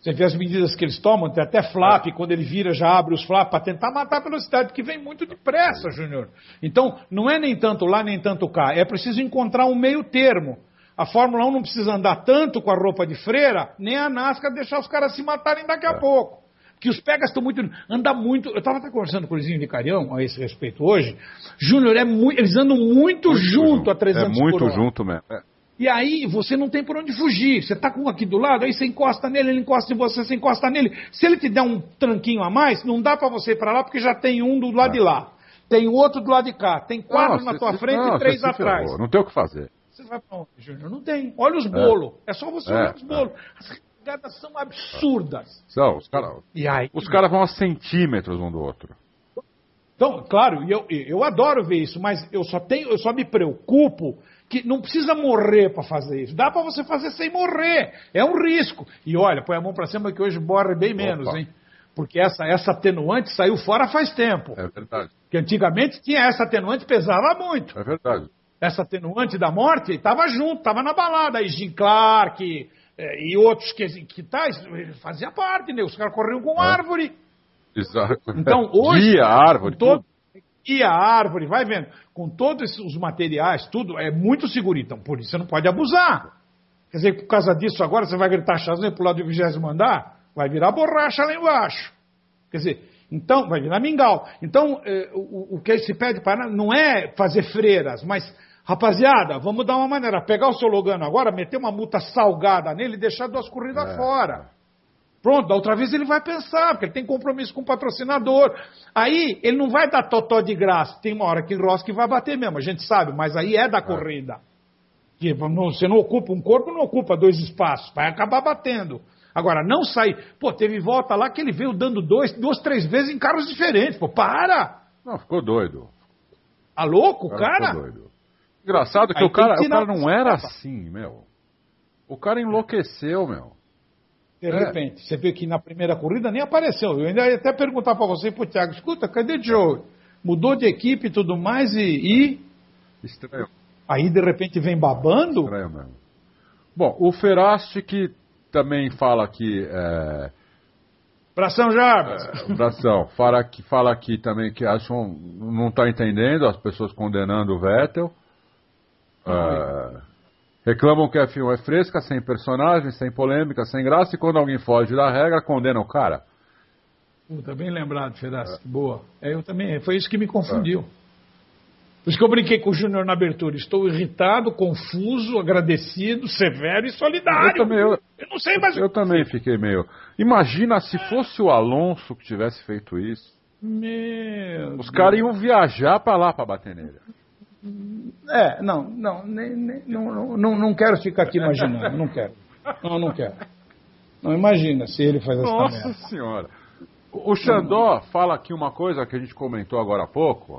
C: Você vê as medidas que eles tomam, tem até flap, quando ele vira já abre os flaps para tentar matar a velocidade, porque vem muito depressa, Júnior. Então, não é nem tanto lá, nem tanto cá. É preciso encontrar um meio termo. A Fórmula 1 não precisa andar tanto com a roupa de freira, nem a NASCAR deixar os caras se matarem daqui a pouco. Porque os pegas estão muito... Anda muito... Eu estava até conversando com o Luizinho de Carião a esse respeito hoje. Júnior, eles andam muito junto a 300 por hora.
B: É muito junto mesmo.
C: E aí você não tem por onde fugir. Você está com um aqui do lado, aí você encosta nele, ele encosta em você, você encosta nele. Se ele te der um tranquinho a mais, não dá para você ir para lá, porque já tem um do lado de lá. Tem outro do lado de cá. Tem 4 na tua frente e 3 atrás.
B: Não tem o que fazer.
C: Você vai para onde, Júnior? Não tem. Olha os bolos. É só você olhar os bolos. As regadas são absurdas.
B: São, os caras vão a centímetros um do outro.
C: Então, claro, eu adoro ver isso, mas eu só me preocupo que não precisa morrer para fazer isso. Dá para você fazer sem morrer. É um risco. E olha, põe a mão para cima que hoje morre bem menos, hein? Porque essa atenuante saiu fora faz tempo.
B: É verdade.
C: Porque antigamente tinha essa atenuante, pesava muito.
B: É verdade.
C: Essa atenuante da morte estava junto, estava na balada. Aí Jim Clark e outros que tais fazia parte, né? Os caras corriam com árvore.
B: Exato.
C: Então hoje...
B: Guia, árvore, tudo.
C: Guia, árvore, vai vendo. Com todos os materiais, tudo, é muito seguro. Então, por isso você não pode abusar. Quer dizer, por causa disso agora você vai gritar chazinho pro lado do 20º andar, vai virar borracha lá embaixo. Quer dizer, então, vai virar mingau. Então, o que se pede para não é fazer freiras, mas, rapaziada, vamos dar uma maneira. Pegar o seu Logano agora, meter uma multa salgada nele e deixar 2 corridas fora. Pronto, da outra vez ele vai pensar, porque ele tem compromisso com o patrocinador. Aí ele não vai dar totó de graça. Tem uma hora que enrosca e vai bater mesmo, a gente sabe, mas aí é da corrida. Você não ocupa um corpo, não ocupa 2 espaços, vai acabar batendo. Agora, não sair... Pô, teve volta lá que ele veio dando 2, 3 vezes em carros diferentes. Pô, para!
B: Não, ficou doido.
C: Tá louco, cara?
B: Ficou doido. Engraçado que o cara não era assim, meu. O cara enlouqueceu, meu.
C: De repente, você vê que na primeira corrida nem apareceu. Eu ainda ia até perguntar para você, pro Thiago, escuta, cadê Joe? Mudou de equipe e tudo mais e...
B: Estranho.
C: Aí, de repente, vem babando?
B: Estranho mesmo. Bom, o Ferrasti que também fala aqui...
C: Bração Jarbas.
B: Bração, fala aqui também que não está entendendo as pessoas condenando o Vettel. Reclamam que a F1 é fresca, sem personagem, sem polêmica, sem graça, e quando alguém foge da regra, condena o cara.
C: Puta, bem lembrado, Ferraz. Boa. Eu também, foi isso que me confundiu. Por isso que eu brinquei com o Júnior na abertura. Estou irritado, confuso, agradecido, severo e solidário. Eu não sei mais.
B: Eu também fiquei meio... Imagina se fosse o Alonso que tivesse feito isso. Os caras iam viajar pra lá pra bater nele.
C: Não quero ficar aqui imaginando, não quero. Não quero. Não imagina se ele faz essa merda.
B: Nossa Senhora. O Xandó fala aqui uma coisa que a gente comentou agora há pouco.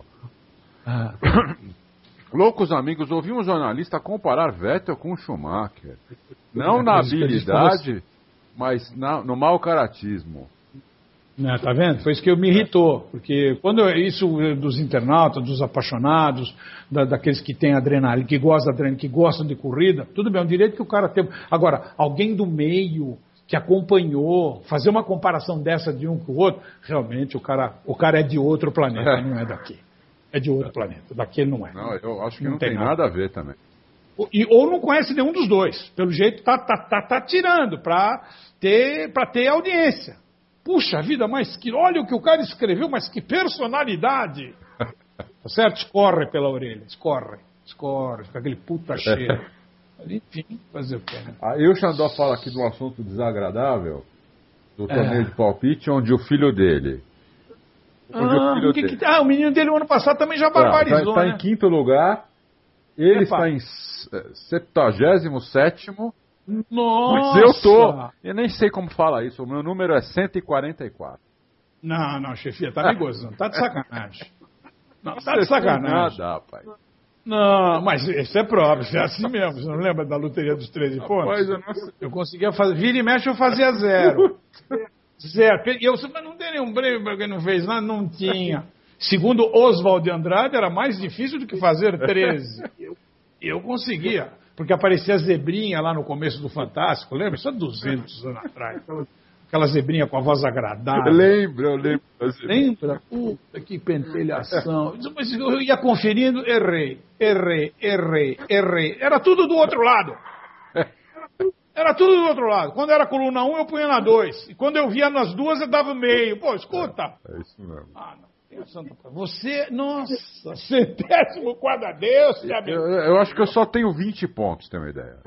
B: Loucos amigos, ouvi um jornalista comparar Vettel com Schumacher. Não na habilidade, mas no mau caratismo.
C: Tá vendo? Foi isso que me irritou, porque quando isso dos internautas, dos apaixonados, daqueles que têm adrenalina, que gostam de adrenalina, que gostam de corrida, tudo bem, é um direito que o cara tem. Agora, alguém do meio que acompanhou, fazer uma comparação dessa de um com o outro, realmente o cara é de outro planeta, não é daqui. É de outro planeta, daqui ele não é.
B: Não, eu acho que não tem nada a ver também.
C: Ou não conhece nenhum dos dois. Pelo jeito tá tirando para ter audiência. Puxa vida, mas olha o que o cara escreveu, mas que personalidade. Tá certo? Escorre pela orelha, escorre, fica aquele puta cheiro. Enfim, fazer o quê, né?
B: Aí o Xandó fala aqui de um assunto desagradável, do torneio de palpite, onde o filho dele...
C: o menino dele o ano passado também já barbarizou,
B: tá em 5º lugar, ele está em 77º.
C: Nossa!
B: Eu nem sei como fala isso, o meu número é 144.
C: Não, chefia, tá me gozando, tá de sacanagem. Não, tá de sacanagem.
B: Nada, rapaz.
C: Não, mas isso é próprio, é assim mesmo. Você não lembra da loteria dos 13 pontos? Eu conseguia fazer, vira e mexe eu fazia 0. 0. E eu mas não tem nenhum prêmio para quem não fez nada, não tinha. Segundo Oswald de Andrade, era mais difícil do que fazer 13. Eu conseguia. Porque aparecia a zebrinha lá no começo do Fantástico, lembra? Isso há 200 anos atrás. Aquela zebrinha com a voz agradável.
B: Eu lembro.
C: Lembra? Puta, que pentelhação. Mas eu ia conferindo, errei. Era tudo do outro lado. Era tudo do outro lado. Quando era coluna 1, eu punha na 2. E quando eu via nas duas, eu dava meio. Pô, escuta.
B: É isso mesmo.
C: Não. Você, nossa, 104º, Deus te abençoe.
B: Eu acho que eu só tenho 20 pontos, tem uma ideia.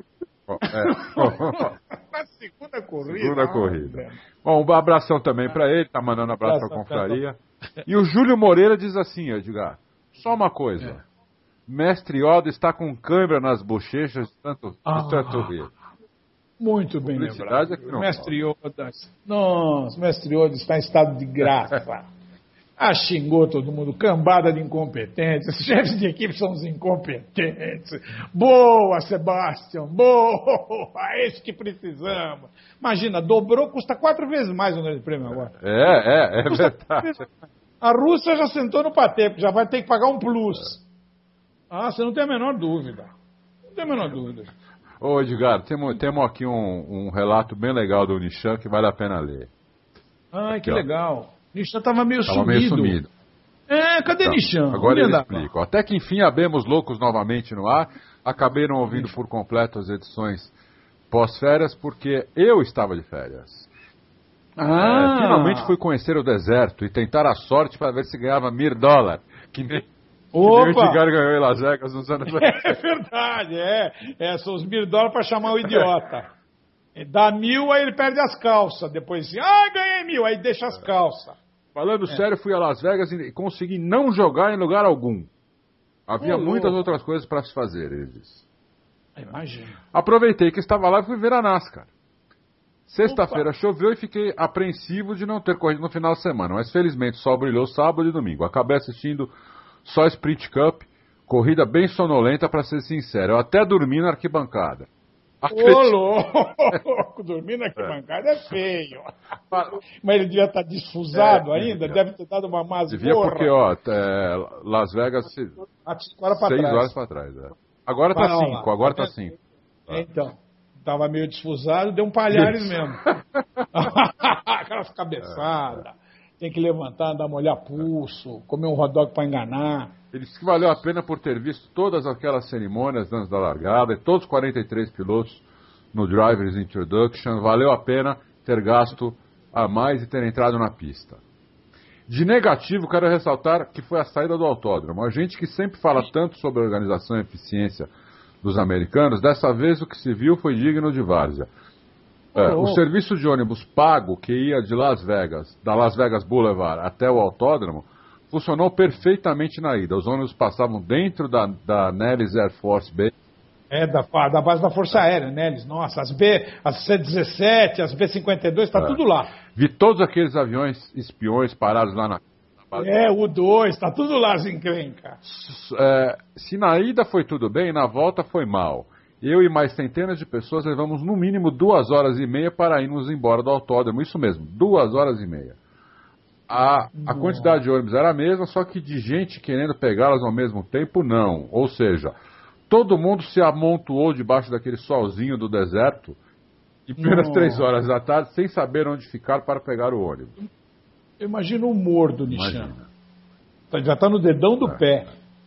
C: Na segunda corrida.
B: Segunda corrida. Bom, um abração também para ele, tá mandando abraço pra confraria. E o Júlio Moreira diz assim, Edgar, só uma coisa. Mestre Yoda está com câimbra nas bochechas de tanto rir.
C: Muito bem lembrado.
B: Mestre
C: Yoda. Nossa, Mestre Yoda está em estado de graça. Xingou todo mundo, cambada de incompetentes, os chefes de equipe são os incompetentes. Boa, Sebastião, boa, é isso que precisamos. Imagina, dobrou, custa 4 vezes mais o grande prêmio agora.
B: É verdade.
C: A Rússia já sentou no patê, porque já vai ter que pagar um plus. Você não tem a menor dúvida. Não tem a menor dúvida.
B: Ô, Edgar, temos aqui um relato bem legal do Nishan que vale a pena ler.
C: Ai, que legal. Nishan estava meio sumido. Cadê
B: então,
C: Nishan?
B: Agora eu explico. Até que enfim abemos loucos novamente no ar. Acabei não ouvindo por completo as edições pós-férias porque eu estava de férias. Finalmente fui conhecer o deserto e tentar a sorte para ver se ganhava $1000. Que nem o Edgar ganhou em Las Vegas nos anos 80.
C: É verdade, são os $1000 para chamar o idiota. Dá 1000, aí ele perde as calças. Depois assim, ganhei 1000, aí deixa as calças.
B: Falando sério, fui a Las Vegas e consegui não jogar em lugar algum. Havia muitas outras coisas para se fazer, ele disse.
C: Imagina.
B: Aproveitei que estava lá e fui ver a NASCAR. Sexta-feira choveu e fiquei apreensivo de não ter corrido no final de semana, mas felizmente o sol brilhou sábado e domingo. Acabei assistindo só Sprint Cup, corrida bem sonolenta, para ser sincero. Eu até dormi na arquibancada.
C: Louco! Dormir na arquibancada é feio. Mas ele devia estar desfusado ainda, deve ter dado uma masmorra.
B: Devia porque, Las Vegas, 6 horas para trás. Agora tá 5, agora tá 5.
C: Então, tava meio desfusado, deu um palhares mesmo. Aquelas cabeçadas. Tem que levantar, andar, molhar pulso, comer um hot dog para enganar.
B: Ele disse que valeu a pena por ter visto todas aquelas cerimônias antes da largada, e todos os 43 pilotos no Drivers Introduction. Valeu a pena ter gasto a mais e ter entrado na pista. De negativo, quero ressaltar que foi a saída do autódromo. A gente que sempre fala tanto sobre a organização e eficiência dos americanos, dessa vez o que se viu foi digno de várzea. O serviço de ônibus pago que ia de Las Vegas, da Las Vegas Boulevard até o autódromo, funcionou perfeitamente na ida. Os ônibus passavam dentro da Nellis Air Force Base.
C: Da base da Força Aérea, Nellis. Nossa, as C-17, as B-52, está tudo lá.
B: Vi todos aqueles aviões espiões parados lá na base.
C: O 2, está tudo lá, as encrenca.
B: Se na ida foi tudo bem, na volta foi mal. Eu e mais centenas de pessoas levamos no mínimo 2 horas e meia para irmos embora do autódromo. Isso mesmo, 2 horas e meia. A quantidade de ônibus era a mesma, só que de gente querendo pegá-las ao mesmo tempo, não. Ou seja, todo mundo se amontoou debaixo daquele solzinho do deserto em apenas 3 horas da tarde, sem saber onde ficar para pegar o ônibus.
C: Eu imagino o humor do Nishan. Já está no dedão do pé.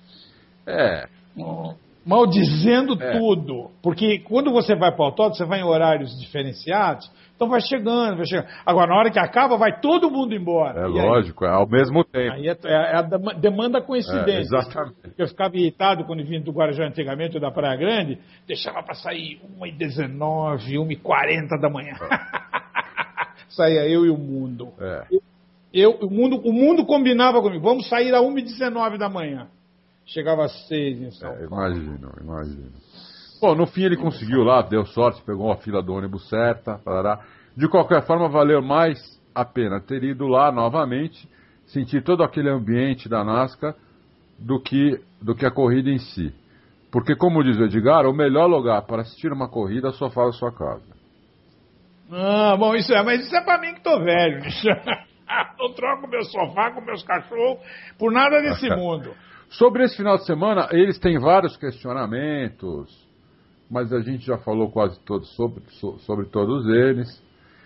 C: Maldizendo tudo. Porque quando você vai para o autódromo, você vai em horários diferenciados, então vai chegando. Agora, na hora que acaba, vai todo mundo embora.
B: Lógico, ao mesmo tempo.
C: Aí é a demanda coincidência.
B: Exatamente.
C: Eu ficava irritado quando vinha do Guarujá antigamente, ou da Praia Grande, deixava para sair 1h19, 1h40 da manhã. Saía eu e o mundo. O mundo combinava comigo, vamos sair a 1h19 da manhã. Chegava às 6 em São Paulo.
B: Imagino. Bom, no fim ele conseguiu lá, deu sorte, pegou a fila do ônibus certa. Parará. De qualquer forma, valeu mais a pena ter ido lá novamente, sentir todo aquele ambiente da NASCAR do que a corrida em si. Porque, como diz o Edgar, o melhor lugar para assistir uma corrida é o sofá da sua casa.
C: Bom, mas isso é para mim que tô velho. Não troco meu sofá com meus cachorros por nada desse mundo.
B: Sobre esse final de semana, eles têm vários questionamentos, mas a gente já falou quase todos sobre todos eles.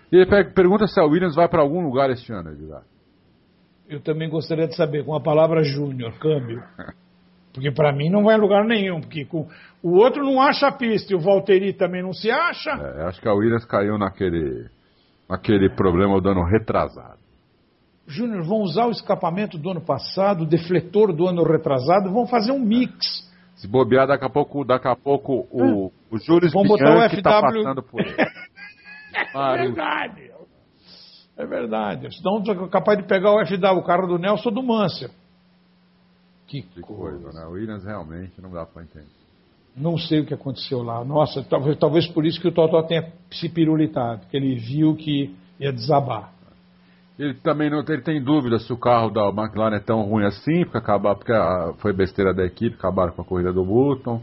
B: E ele pergunta se a Williams vai para algum lugar este ano, Edgar.
C: Eu também gostaria de saber, com a palavra júnior, câmbio. Porque para mim não vai em lugar nenhum, porque o outro não acha a pista e o Valtteri também não se acha.
B: Acho que a Williams caiu naquele problema do ano retrasado.
C: Júnior, vão usar o escapamento do ano passado, o defletor do ano retrasado, vão fazer um mix.
B: Se bobear, daqui a pouco o Júlio Bianchi está passando por ele.
C: É verdade. É verdade. Estão capazes de pegar o carro do Nelson ou do Mansell. Que coisa,
B: né? O Williams realmente não dá para entender.
C: Não sei o que aconteceu lá. Nossa, talvez por isso que o Totó tenha se pirulitado, porque ele viu que ia desabar.
B: Ele também ele tem dúvida se o carro da McLaren é tão ruim assim, porque foi besteira da equipe, acabaram com a corrida do Button.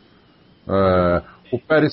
B: O Pérez...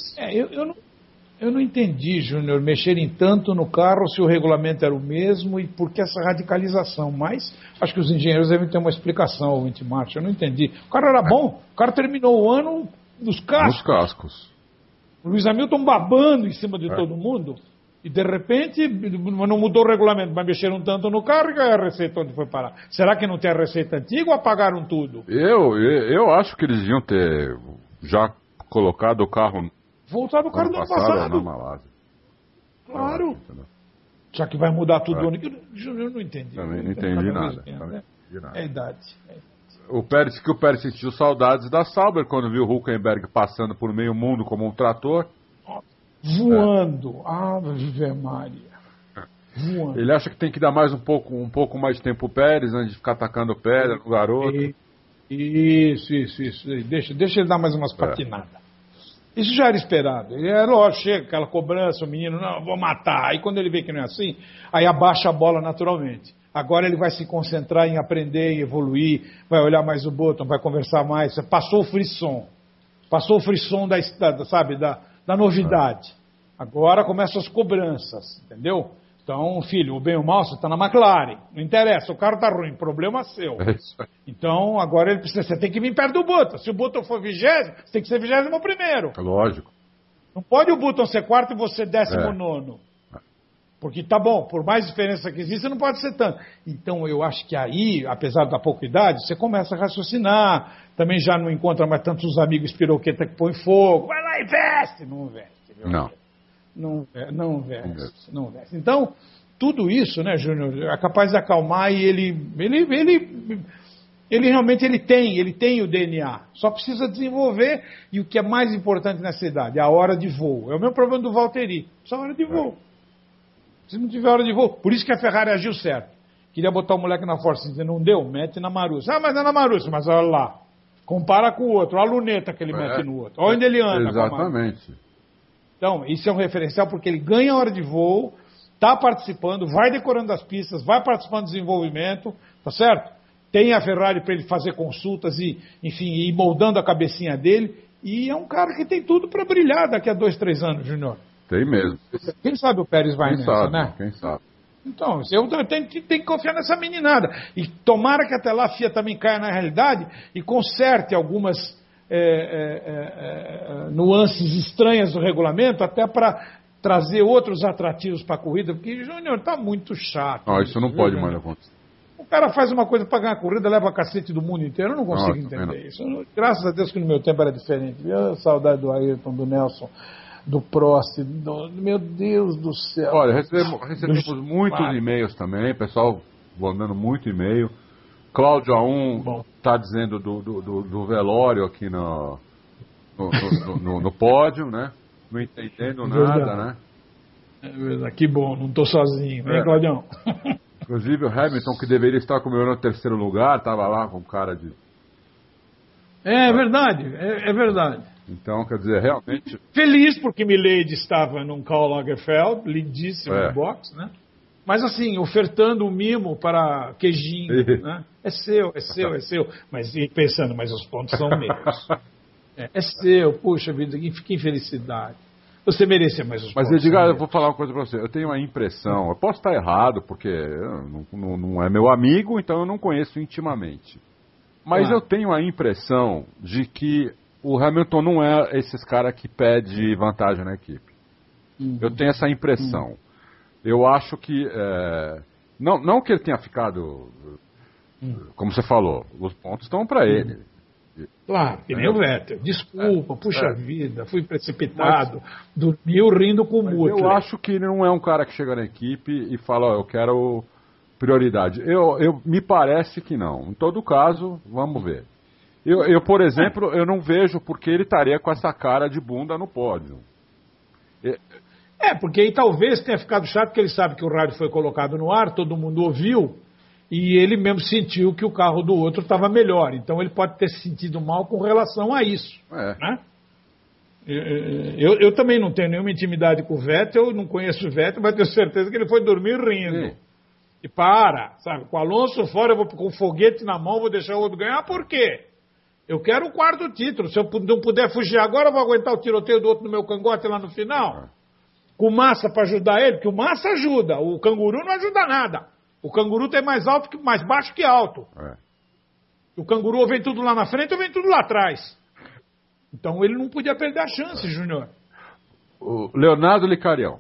C: Eu não entendi, Júnior, mexerem tanto no carro se o regulamento era o mesmo e por que essa radicalização. Mas acho que os engenheiros devem ter uma explicação, o Inti Martin. Eu não entendi. O cara era bom, o cara terminou o ano nos cascos.
B: Nos cascos.
C: O Lewis Hamilton babando em cima de todo mundo. E de repente não mudou o regulamento, mas mexeram tanto no carro que a receita onde foi parar. Será que não tem a receita antiga ou apagaram tudo?
B: Eu acho que eles deviam ter já colocado o carro...
C: Voltar no carro do ano passado.
B: Na Malásia.
C: Claro. Já que vai mudar tudo o ano. Eu não entendi.
B: Também não entendi nada.
C: É a idade.
B: O Pérez sentiu saudades da Sauber quando viu o Hülkenberg passando por meio mundo como um trator.
C: Voando. Ave Maria. Voando.
B: Ele acha que tem que dar mais um pouco mais de tempo o Pérez antes de ficar atacando pedra no garoto.
C: Isso. Deixa ele dar mais umas patinadas. Isso já era esperado. Lógico, chega aquela cobrança, o menino, não, vou matar. Aí quando ele vê que não é assim, aí abaixa a bola naturalmente. Agora ele vai se concentrar em aprender, em evoluir, vai olhar mais o Button, vai conversar mais. Passou o frisson. Passou o frisson da novidade. Agora começam as cobranças, entendeu? Então, filho, o bem ou o mal, você está na McLaren. Não interessa, o carro está ruim, problema seu.
B: É isso aí.
C: Então, agora você tem que vir perto do Button. Se o Button for 20º, você tem que ser 21º.
B: Lógico.
C: Não pode o Button ser 4º e você 19º. Porque tá bom, por mais diferença que existe, não pode ser tanto. Então, eu acho que aí, apesar da pouca idade, você começa a raciocinar. Também já não encontra mais tantos amigos piroqueta que põe fogo. Vai lá e veste. Não veste. Viu? Não veste. Então, tudo isso, né, Júnior, é capaz de acalmar e ele realmente tem o DNA. Só precisa desenvolver e o que é mais importante nessa idade, a hora de voo. É o mesmo problema do Valtteri, só a hora de voo. Se não tiver hora de voo, por isso que a Ferrari agiu certo. Queria botar o moleque na Force India, não deu, mete na Marussia. Mas é na Marussia, mas olha lá. Compara com o outro, olha a luneta que ele mete no outro. Olha onde ele anda.
B: Exatamente.
C: Então, isso é um referencial porque ele ganha hora de voo, está participando, vai decorando as pistas, vai participando do desenvolvimento, tá certo? Tem a Ferrari para ele fazer consultas e, enfim, ir moldando a cabecinha dele. E é um cara que tem tudo para brilhar daqui a 2-3 anos, Júnior.
B: Tem mesmo.
C: Quem sabe o Pérez vai nessa, né?
B: Quem sabe.
C: Então, eu tenho que confiar nessa meninada. E tomara que até lá a FIA também caia na realidade e conserte algumas nuances estranhas do regulamento, até para trazer outros atrativos para a corrida, porque, Júnior, está muito chato.
B: Não, isso não pode mais acontecer.
C: O cara faz uma coisa para ganhar a corrida, leva a cacete do mundo inteiro. Eu não consigo entender isso. Graças a Deus que no meu tempo era diferente. Saudade do Ayrton, do Nelson, do Prost, meu Deus do céu.
B: Olha, recebemos muitos e-mails também, pessoal mandando muito e-mail. Cláudio A1 está dizendo do velório aqui no pódio, né? Não entendendo nada, né?
C: É verdade, que bom, não estou sozinho, né, Claudião?
B: Inclusive o Hamilton, que deveria estar comemorando o 3º lugar, estava lá com cara de...
C: É verdade, é verdade.
B: Então, quer dizer, realmente...
C: Feliz porque Milady estava num Karl Lagerfeld, lindíssimo no box, né? Mas assim, ofertando um mimo para queijinho, né? É seu. Mas pensando, mas os pontos são meus. É seu, puxa vida, que infelicidade. Você merecia mais os pontos.
B: Mas, Edgar, eu vou falar uma coisa para você. Eu tenho uma impressão, eu posso estar errado, porque não é meu amigo, então eu não conheço intimamente. Mas eu tenho a impressão de que o Hamilton não é esses caras que pede vantagem na equipe. Eu tenho essa impressão. Eu acho que... não que ele tenha ficado... Como você falou, os pontos estão para ele.
C: Claro, que nem o Vettel. Desculpa, puxa vida, fui precipitado, dormiu rindo com o Mutler.
B: Eu acho que ele não é um cara que chega na equipe e fala, eu quero prioridade. Me parece que não. Em todo caso, vamos ver. Eu, por exemplo, eu não vejo porque ele estaria com essa cara de bunda no pódio.
C: Porque aí talvez tenha ficado chato, porque ele sabe que o rádio foi colocado no ar, todo mundo ouviu, e ele mesmo sentiu que o carro do outro estava melhor. Então ele pode ter se sentido mal com relação a isso. Né? Eu também não tenho nenhuma intimidade com o Vettel, não conheço o Vettel, mas tenho certeza que ele foi dormir rindo. Sim. E sabe? Com o Alonso fora, eu vou com o foguete na mão, vou deixar o outro ganhar, por quê? Eu quero o quarto título. Se eu não puder fugir agora, eu vou aguentar o tiroteio do outro no meu cangote lá no final. Com o Massa para ajudar ele, porque o Massa ajuda, o Canguru não ajuda nada. O Canguru tem mais baixo que alto. O Canguru ou vem tudo lá na frente ou vem tudo lá atrás. Então ele não podia perder a chance, Júnior.
B: O Leonardo Licarião.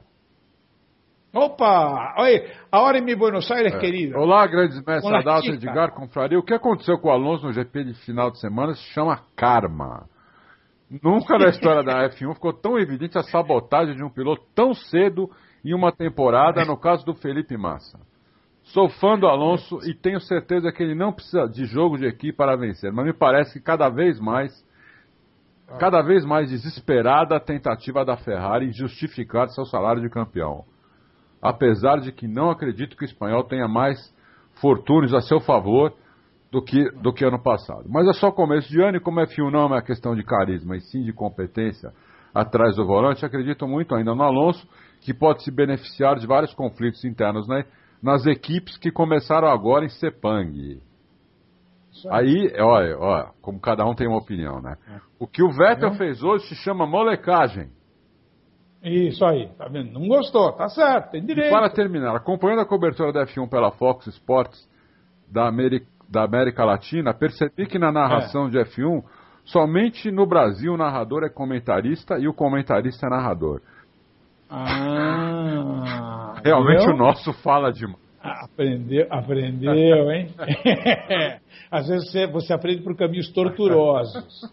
C: Opa! Oi, a hora em mi Buenos Aires, querida.
B: Olá, grandes mestres da Edgar Confraria. O que aconteceu com o Alonso no GP de final de semana se chama karma. Nunca na história da F1 ficou tão evidente a sabotagem de um piloto tão cedo em uma temporada, no caso do Felipe Massa. Sou fã do Alonso e tenho certeza que ele não precisa de jogo de equipe para vencer, mas me parece que cada vez mais desesperada a tentativa da Ferrari em justificar seu salário de campeão. Apesar de que não acredito que o espanhol tenha mais fortunes a seu favor do que ano passado. Mas é só começo de ano e como F1 não é uma questão de carisma e sim de competência atrás do volante, acredito muito ainda no Alonso, que pode se beneficiar de vários conflitos internos, né, nas equipes que começaram agora em Sepang. Aí, olha, como cada um tem uma opinião, né? O que o Vettel fez hoje se chama molecagem.
C: Isso aí, tá vendo? Não gostou, tá certo, tem direito.
B: E para terminar, acompanhando a cobertura da F1 pela Fox Sports da América Latina, percebi que na narração de F1, somente no Brasil o narrador é comentarista e o comentarista é narrador. Realmente o nosso fala demais.
C: Aprendeu, hein? Às vezes você aprende por caminhos tortuosos.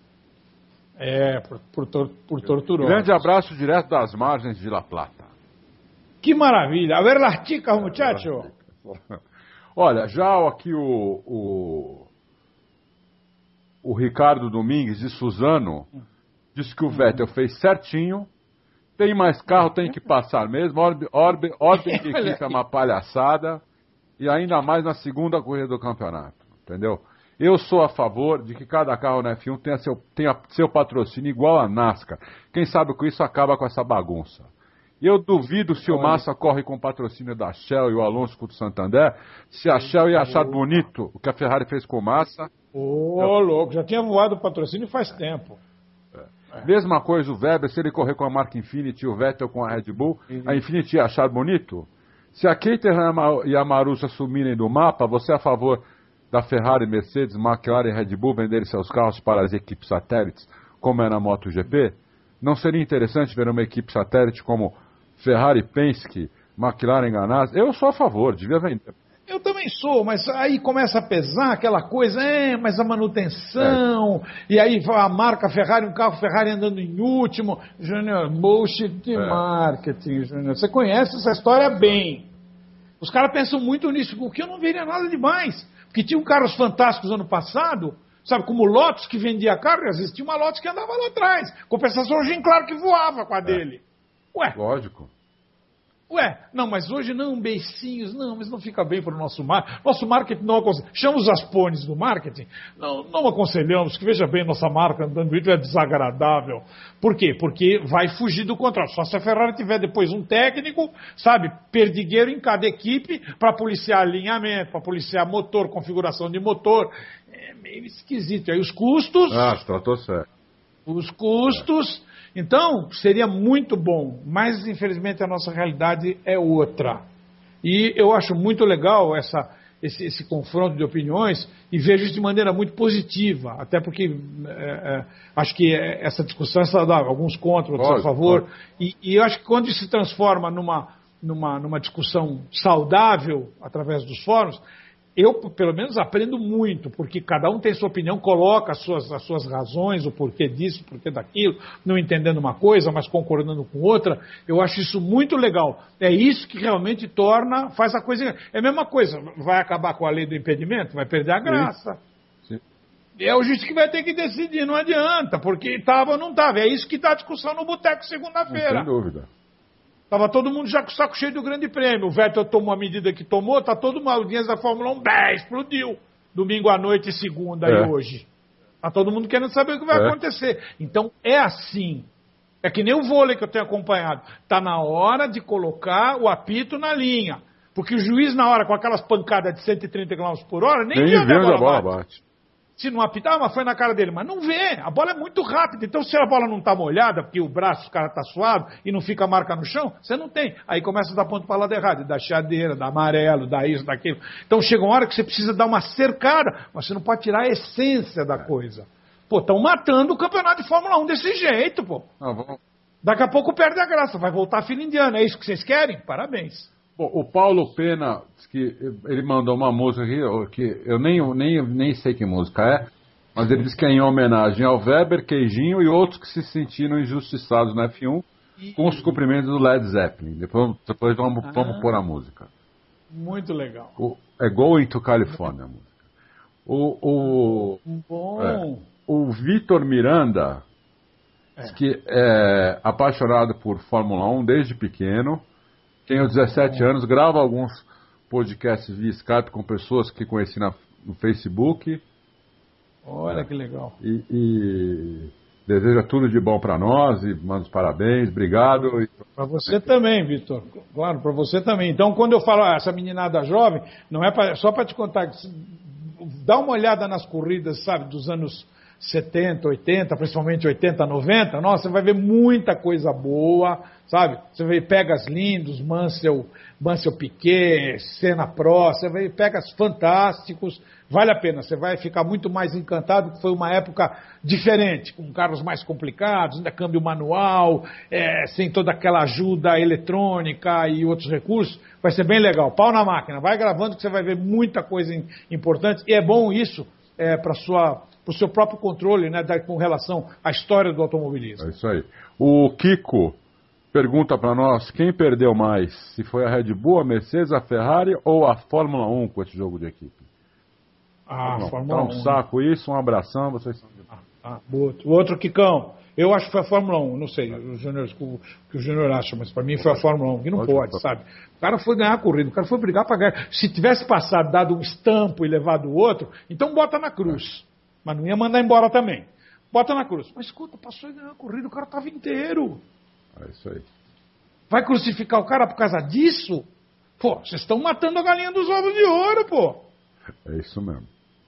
C: Por torturosos.
B: Grande abraço direto das margens de La Plata.
C: Que maravilha. A ver las chicas, muchacho.
B: Olha, já aqui o Ricardo Domingues de Suzano disse que o Vettel fez certinho. Tem mais carro, tem que passar mesmo. Ordem de equipe é uma palhaçada. E ainda mais na segunda corrida do campeonato. Entendeu? Eu sou a favor de que cada carro na F1 tenha seu patrocínio igual a NASCAR. Quem sabe com isso acaba com essa bagunça. E eu duvido se o Massa corre com o patrocínio da Shell e o Alonso com o Santander, se a Shell ia achar bonito o que a Ferrari fez com o Massa.
C: Louco, já tinha voado o patrocínio faz tempo.
B: Mesma coisa o Weber, se ele correr com a marca Infinity e o Vettel com a Red Bull, a Infinity ia achar bonito? Se a Caterham e a Marussia sumirem do mapa, você é a favor da Ferrari, Mercedes, McLaren e Red Bull venderem seus carros para as equipes satélites, como é na MotoGP? Não seria interessante ver uma equipe satélite como Ferrari, Penske, McLaren, Ganassi? Eu sou a favor, devia vender.
C: Eu também sou, mas aí começa a pesar aquela coisa, mas a manutenção, e aí a marca Ferrari, um carro Ferrari andando em último. Júnior, bullshit de marketing, Júnior. Você conhece essa história bem. Os caras pensam muito nisso, o que eu não veria nada demais. Porque tinham carros fantásticos ano passado, sabe, como o Lotus que vendia carro, às vezes tinha uma Lotus que andava lá atrás. Compensação, o Jim Clark que voava com a dele.
B: Lógico.
C: Não, mas hoje não, beicinhos, não, mas não fica bem para o nosso marketing. Nosso marketing não aconselha. Chama os aspones do marketing. Não aconselhamos, que veja bem, nossa marca andando isso é desagradável. Por quê? Porque vai fugir do contrato. Só se a Ferrari tiver depois um técnico, sabe, perdigueiro em cada equipe para policiar alinhamento, para policiar motor, configuração de motor. É meio esquisito. E aí os custos...
B: tratou certo.
C: Os custos... Então, seria muito bom, mas infelizmente a nossa realidade é outra. E eu acho muito legal esse confronto de opiniões e vejo isso de maneira muito positiva, até porque acho que essa discussão é saudável, alguns contra, outros a favor, e eu acho que quando isso se transforma numa discussão saudável através dos fóruns, eu, pelo menos, aprendo muito, porque cada um tem sua opinião, coloca as suas razões, o porquê disso, o porquê daquilo, não entendendo uma coisa, mas concordando com outra. Eu acho isso muito legal. É isso que realmente faz a coisa... É a mesma coisa, vai acabar com a lei do impedimento, vai perder a graça.
B: Sim.
C: É o juiz que vai ter que decidir, não adianta, porque estava ou não estava. É isso que está a discussão no boteco segunda-feira.
B: Sem dúvida.
C: Estava todo mundo já com o saco cheio do grande prêmio. O Vettel tomou a medida que tomou, está todo mal. O dinheiro da Fórmula 1 explodiu. Domingo à noite e segunda e hoje. Está todo mundo querendo saber o que vai acontecer. Então é assim. É que nem o vôlei que eu tenho acompanhado. Está na hora de colocar o apito na linha. Porque o juiz, na hora, com aquelas pancadas de 130 km por hora, nem vê onde a bola bate. Se não apitar, mas foi na cara dele. Mas não vê. A bola é muito rápida. Então, se a bola não está molhada, porque o braço do cara está suado e não fica a marca no chão, você não tem. Aí começa a dar ponto para o lado errado. Dá chadeira, dá amarelo, dá isso, daquilo. Então, chega uma hora que você precisa dar uma cercada, mas você não pode tirar a essência da coisa. Pô, estão matando o campeonato de Fórmula 1 desse jeito, pô. Daqui a pouco perde a graça. Vai voltar a fila indiana. É isso que vocês querem? Parabéns.
B: Bom, o Paulo Pena, que ele mandou uma música aqui, que eu nem sei que música é, mas ele disse que é em homenagem ao Weber, Queijinho e outros que se sentiram injustiçados na F1 com os cumprimentos do Led Zeppelin. Depois vamos pôr a música.
C: Muito legal.
B: É Going to California a música. O Vitor Miranda, que é apaixonado por Fórmula 1 desde pequeno, tenho 17 anos, gravo alguns podcasts via Skype com pessoas que conheci no Facebook.
C: Olha que legal.
B: E deseja tudo de bom para nós e manda os parabéns, obrigado.
C: Para você também, Vitor. Claro, para você também. Então, quando eu falo essa meninada jovem, não é só para te contar, dá uma olhada nas corridas, sabe, dos anos 70, 80, principalmente 80, 90, nossa, você vai ver muita coisa boa, sabe? Você vai ver Pegas lindos, Mansell Piquet, Senna Prost, você vai ver Pegas fantásticos, vale a pena, você vai ficar muito mais encantado, que foi uma época diferente, com carros mais complicados, ainda câmbio manual, sem toda aquela ajuda eletrônica e outros recursos, vai ser bem legal. Pau na máquina, vai gravando que você vai ver muita coisa importante, e é bom isso para o seu próprio controle, né, com relação à história do automobilismo.
B: É isso aí. O Kiko pergunta para nós quem perdeu mais, se foi a Red Bull, a Mercedes, a Ferrari ou a Fórmula 1 com esse jogo de equipe.
C: Fórmula 1.
B: Um saco isso, um abração, vocês são...
C: O outro Kikão, eu acho que foi a Fórmula 1, não sei o que o Júnior acha, mas para mim foi a Fórmula 1, que não pode, sabe? O cara foi ganhar a corrida, o cara foi brigar para ganhar. Se tivesse passado, dado um estampo e levado o outro, então bota na cruz. Mas não ia mandar embora também. Bota na cruz. Mas escuta, passou e ganhou a corrida, o cara estava inteiro.
B: É isso aí.
C: Vai crucificar o cara por causa disso? Pô, vocês estão matando a galinha dos ovos de ouro, pô.
B: É isso mesmo.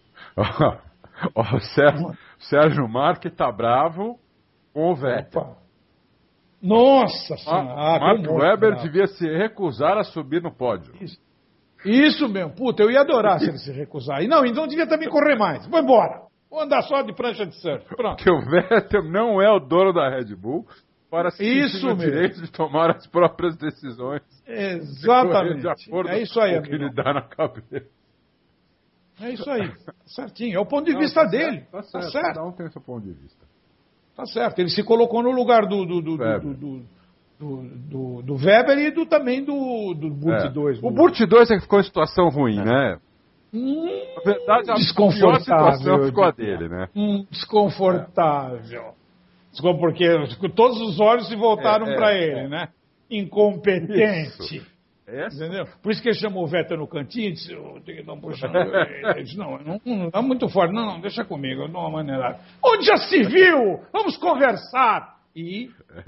B: O Sérgio Marques tá bravo com o Vettel.
C: Nossa senhora.
B: Mark Webber devia se recusar a subir no pódio.
C: Isso mesmo. Puta, eu ia adorar se ele se recusar. E não devia também correr mais. Vou embora. Vou andar só de prancha de surf. Pronto.
B: Porque o Vettel não é o dono da Red Bull para se sentir no direito de tomar as próprias decisões.
C: Exatamente.
B: De acordo
C: é isso aí,
B: com o que ele dá na cabeça.
C: É isso aí. Certinho. É o ponto de vista dele.
B: Tá certo. Cada um tem o seu ponto de vista.
C: Tá certo. Ele se colocou no lugar do Weber e também do Burt 2.
B: O Burt 2 é que ficou em situação ruim, né? Na verdade, a pior situação ficou a dele, né?
C: Desconfortável. Porque todos os olhos se voltaram para ele, né? Incompetente. Entendeu? Por isso que ele chamou o Vettel no cantinho e disse, tem que dar um puxão. Ele disse, não é muito forte. Não, deixa comigo, eu dou uma maneirada. Onde já se viu? Vamos conversar. E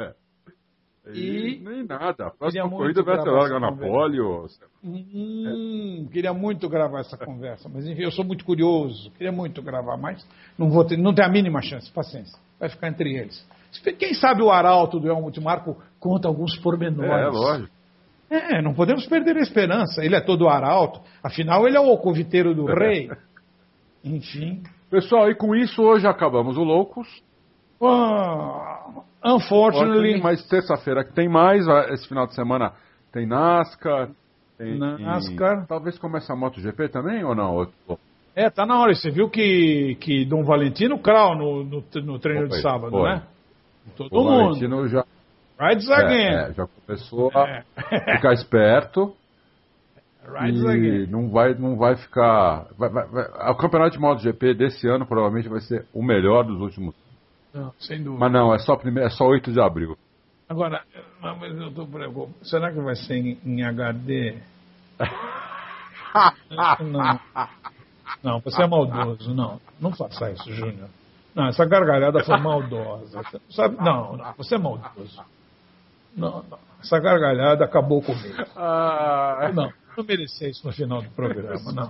B: nem nada. A próxima corrida vai ser larga na pole.
C: Queria muito gravar essa conversa, mas enfim, eu sou muito curioso. Queria muito gravar, mas não tem a mínima chance. Paciência. Vai ficar entre eles. Quem sabe o arauto do Helmut Marko conta alguns pormenores.
B: Lógico.
C: Não podemos perder a esperança. Ele é todo arauto. Afinal, ele é o alcoviteiro do rei. Enfim.
B: Pessoal, e com isso hoje acabamos o Loucos.
C: Unfortunately.
B: Mas terça-feira que tem mais. Esse final de semana Tem NASCAR.
C: NASCAR.
B: Talvez comece a MotoGP também ou não?
C: Tá na hora. Você viu que Dom Valentino Krau no treino de sábado, né? Todo
B: o
C: mundo.
B: Valentino já,
C: Rides again.
B: já começou a ficar esperto.
C: Rides
B: e
C: again.
B: não vai ficar... O campeonato de MotoGP desse ano provavelmente vai ser o melhor dos últimos.
C: Não, sem dúvida.
B: Mas não, é só 8 de abril.
C: Agora, mas eu tô preocupado. Será que vai ser em HD? Não, você é maldoso. Não faça isso, Júnior. Não, essa gargalhada foi maldosa. Sabe? Não, você é maldoso. Não, essa gargalhada acabou comigo. Não merecia isso no final do programa, não.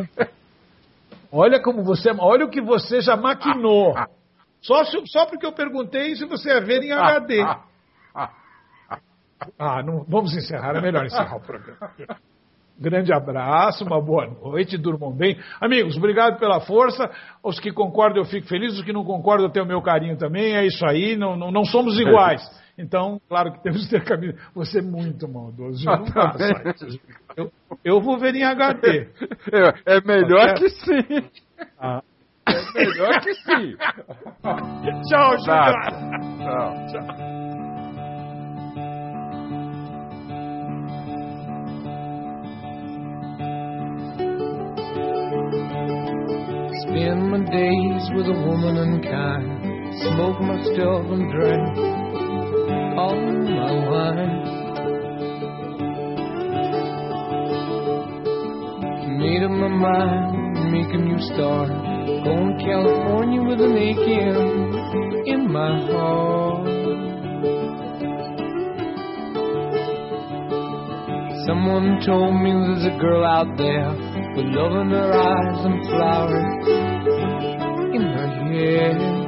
C: Olha o que você já maquinou. Só porque eu perguntei se você ia ver em HD. Não, vamos encerrar, é melhor encerrar o programa. Grande abraço, uma boa noite, durmam bem. Amigos, obrigado pela força. Os que concordam eu fico feliz, os que não concordam eu tenho o meu carinho também. É isso aí, não somos iguais. Então, claro que temos que ter caminho. Você é muito maldoso. Não faça isso. Eu vou ver em HD.
B: É melhor que sim. É melhor que sim.
C: Tchau, Júnior.
B: Tchau.
D: Spend my days with a woman unkind, smoke my stuff and drink all my wine. Made up my mind, make a new start, going to California with an aching in my heart. Someone told me there's a girl out there with love in her eyes and flowers in her hair.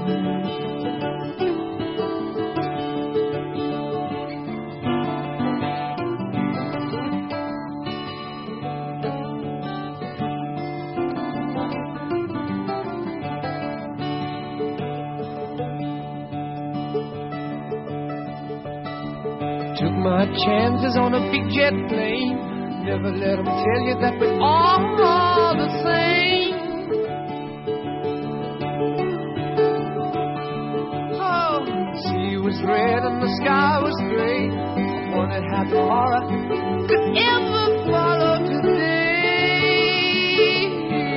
D: Took my chances on a big jet plane. Never let them tell you that we're all the same. Oh, the sea was red and the sky was gray. I wondered how tomorrow could ever follow today.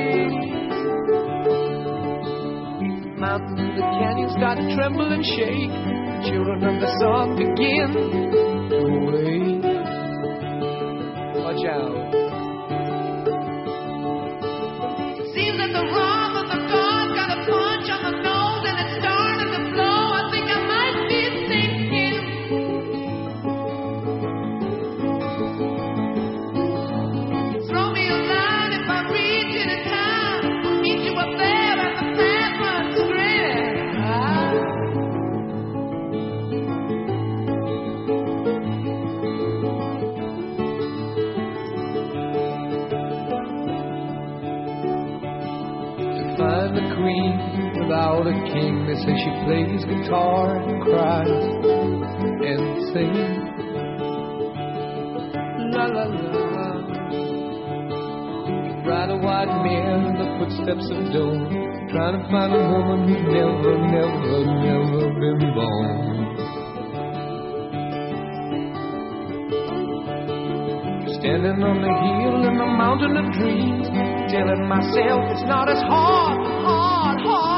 D: The mountains and the canyons start to tremble and shake. The children of the sun begin to wake. Watch out. Seems that the wrong of the God got a punch on the nose and it's starting to blow. I think I might be sinking. Throw me a line if I reach it in time. I'll meet you up there at the Sanford Strip. Find the queen without a king. They say she plays guitar and cries and sings. La la la. Ride a white mare in the footsteps of dawn, trying to find a woman who's never been born. Standing on the hill in the mountain of dreams, telling myself it's not as hard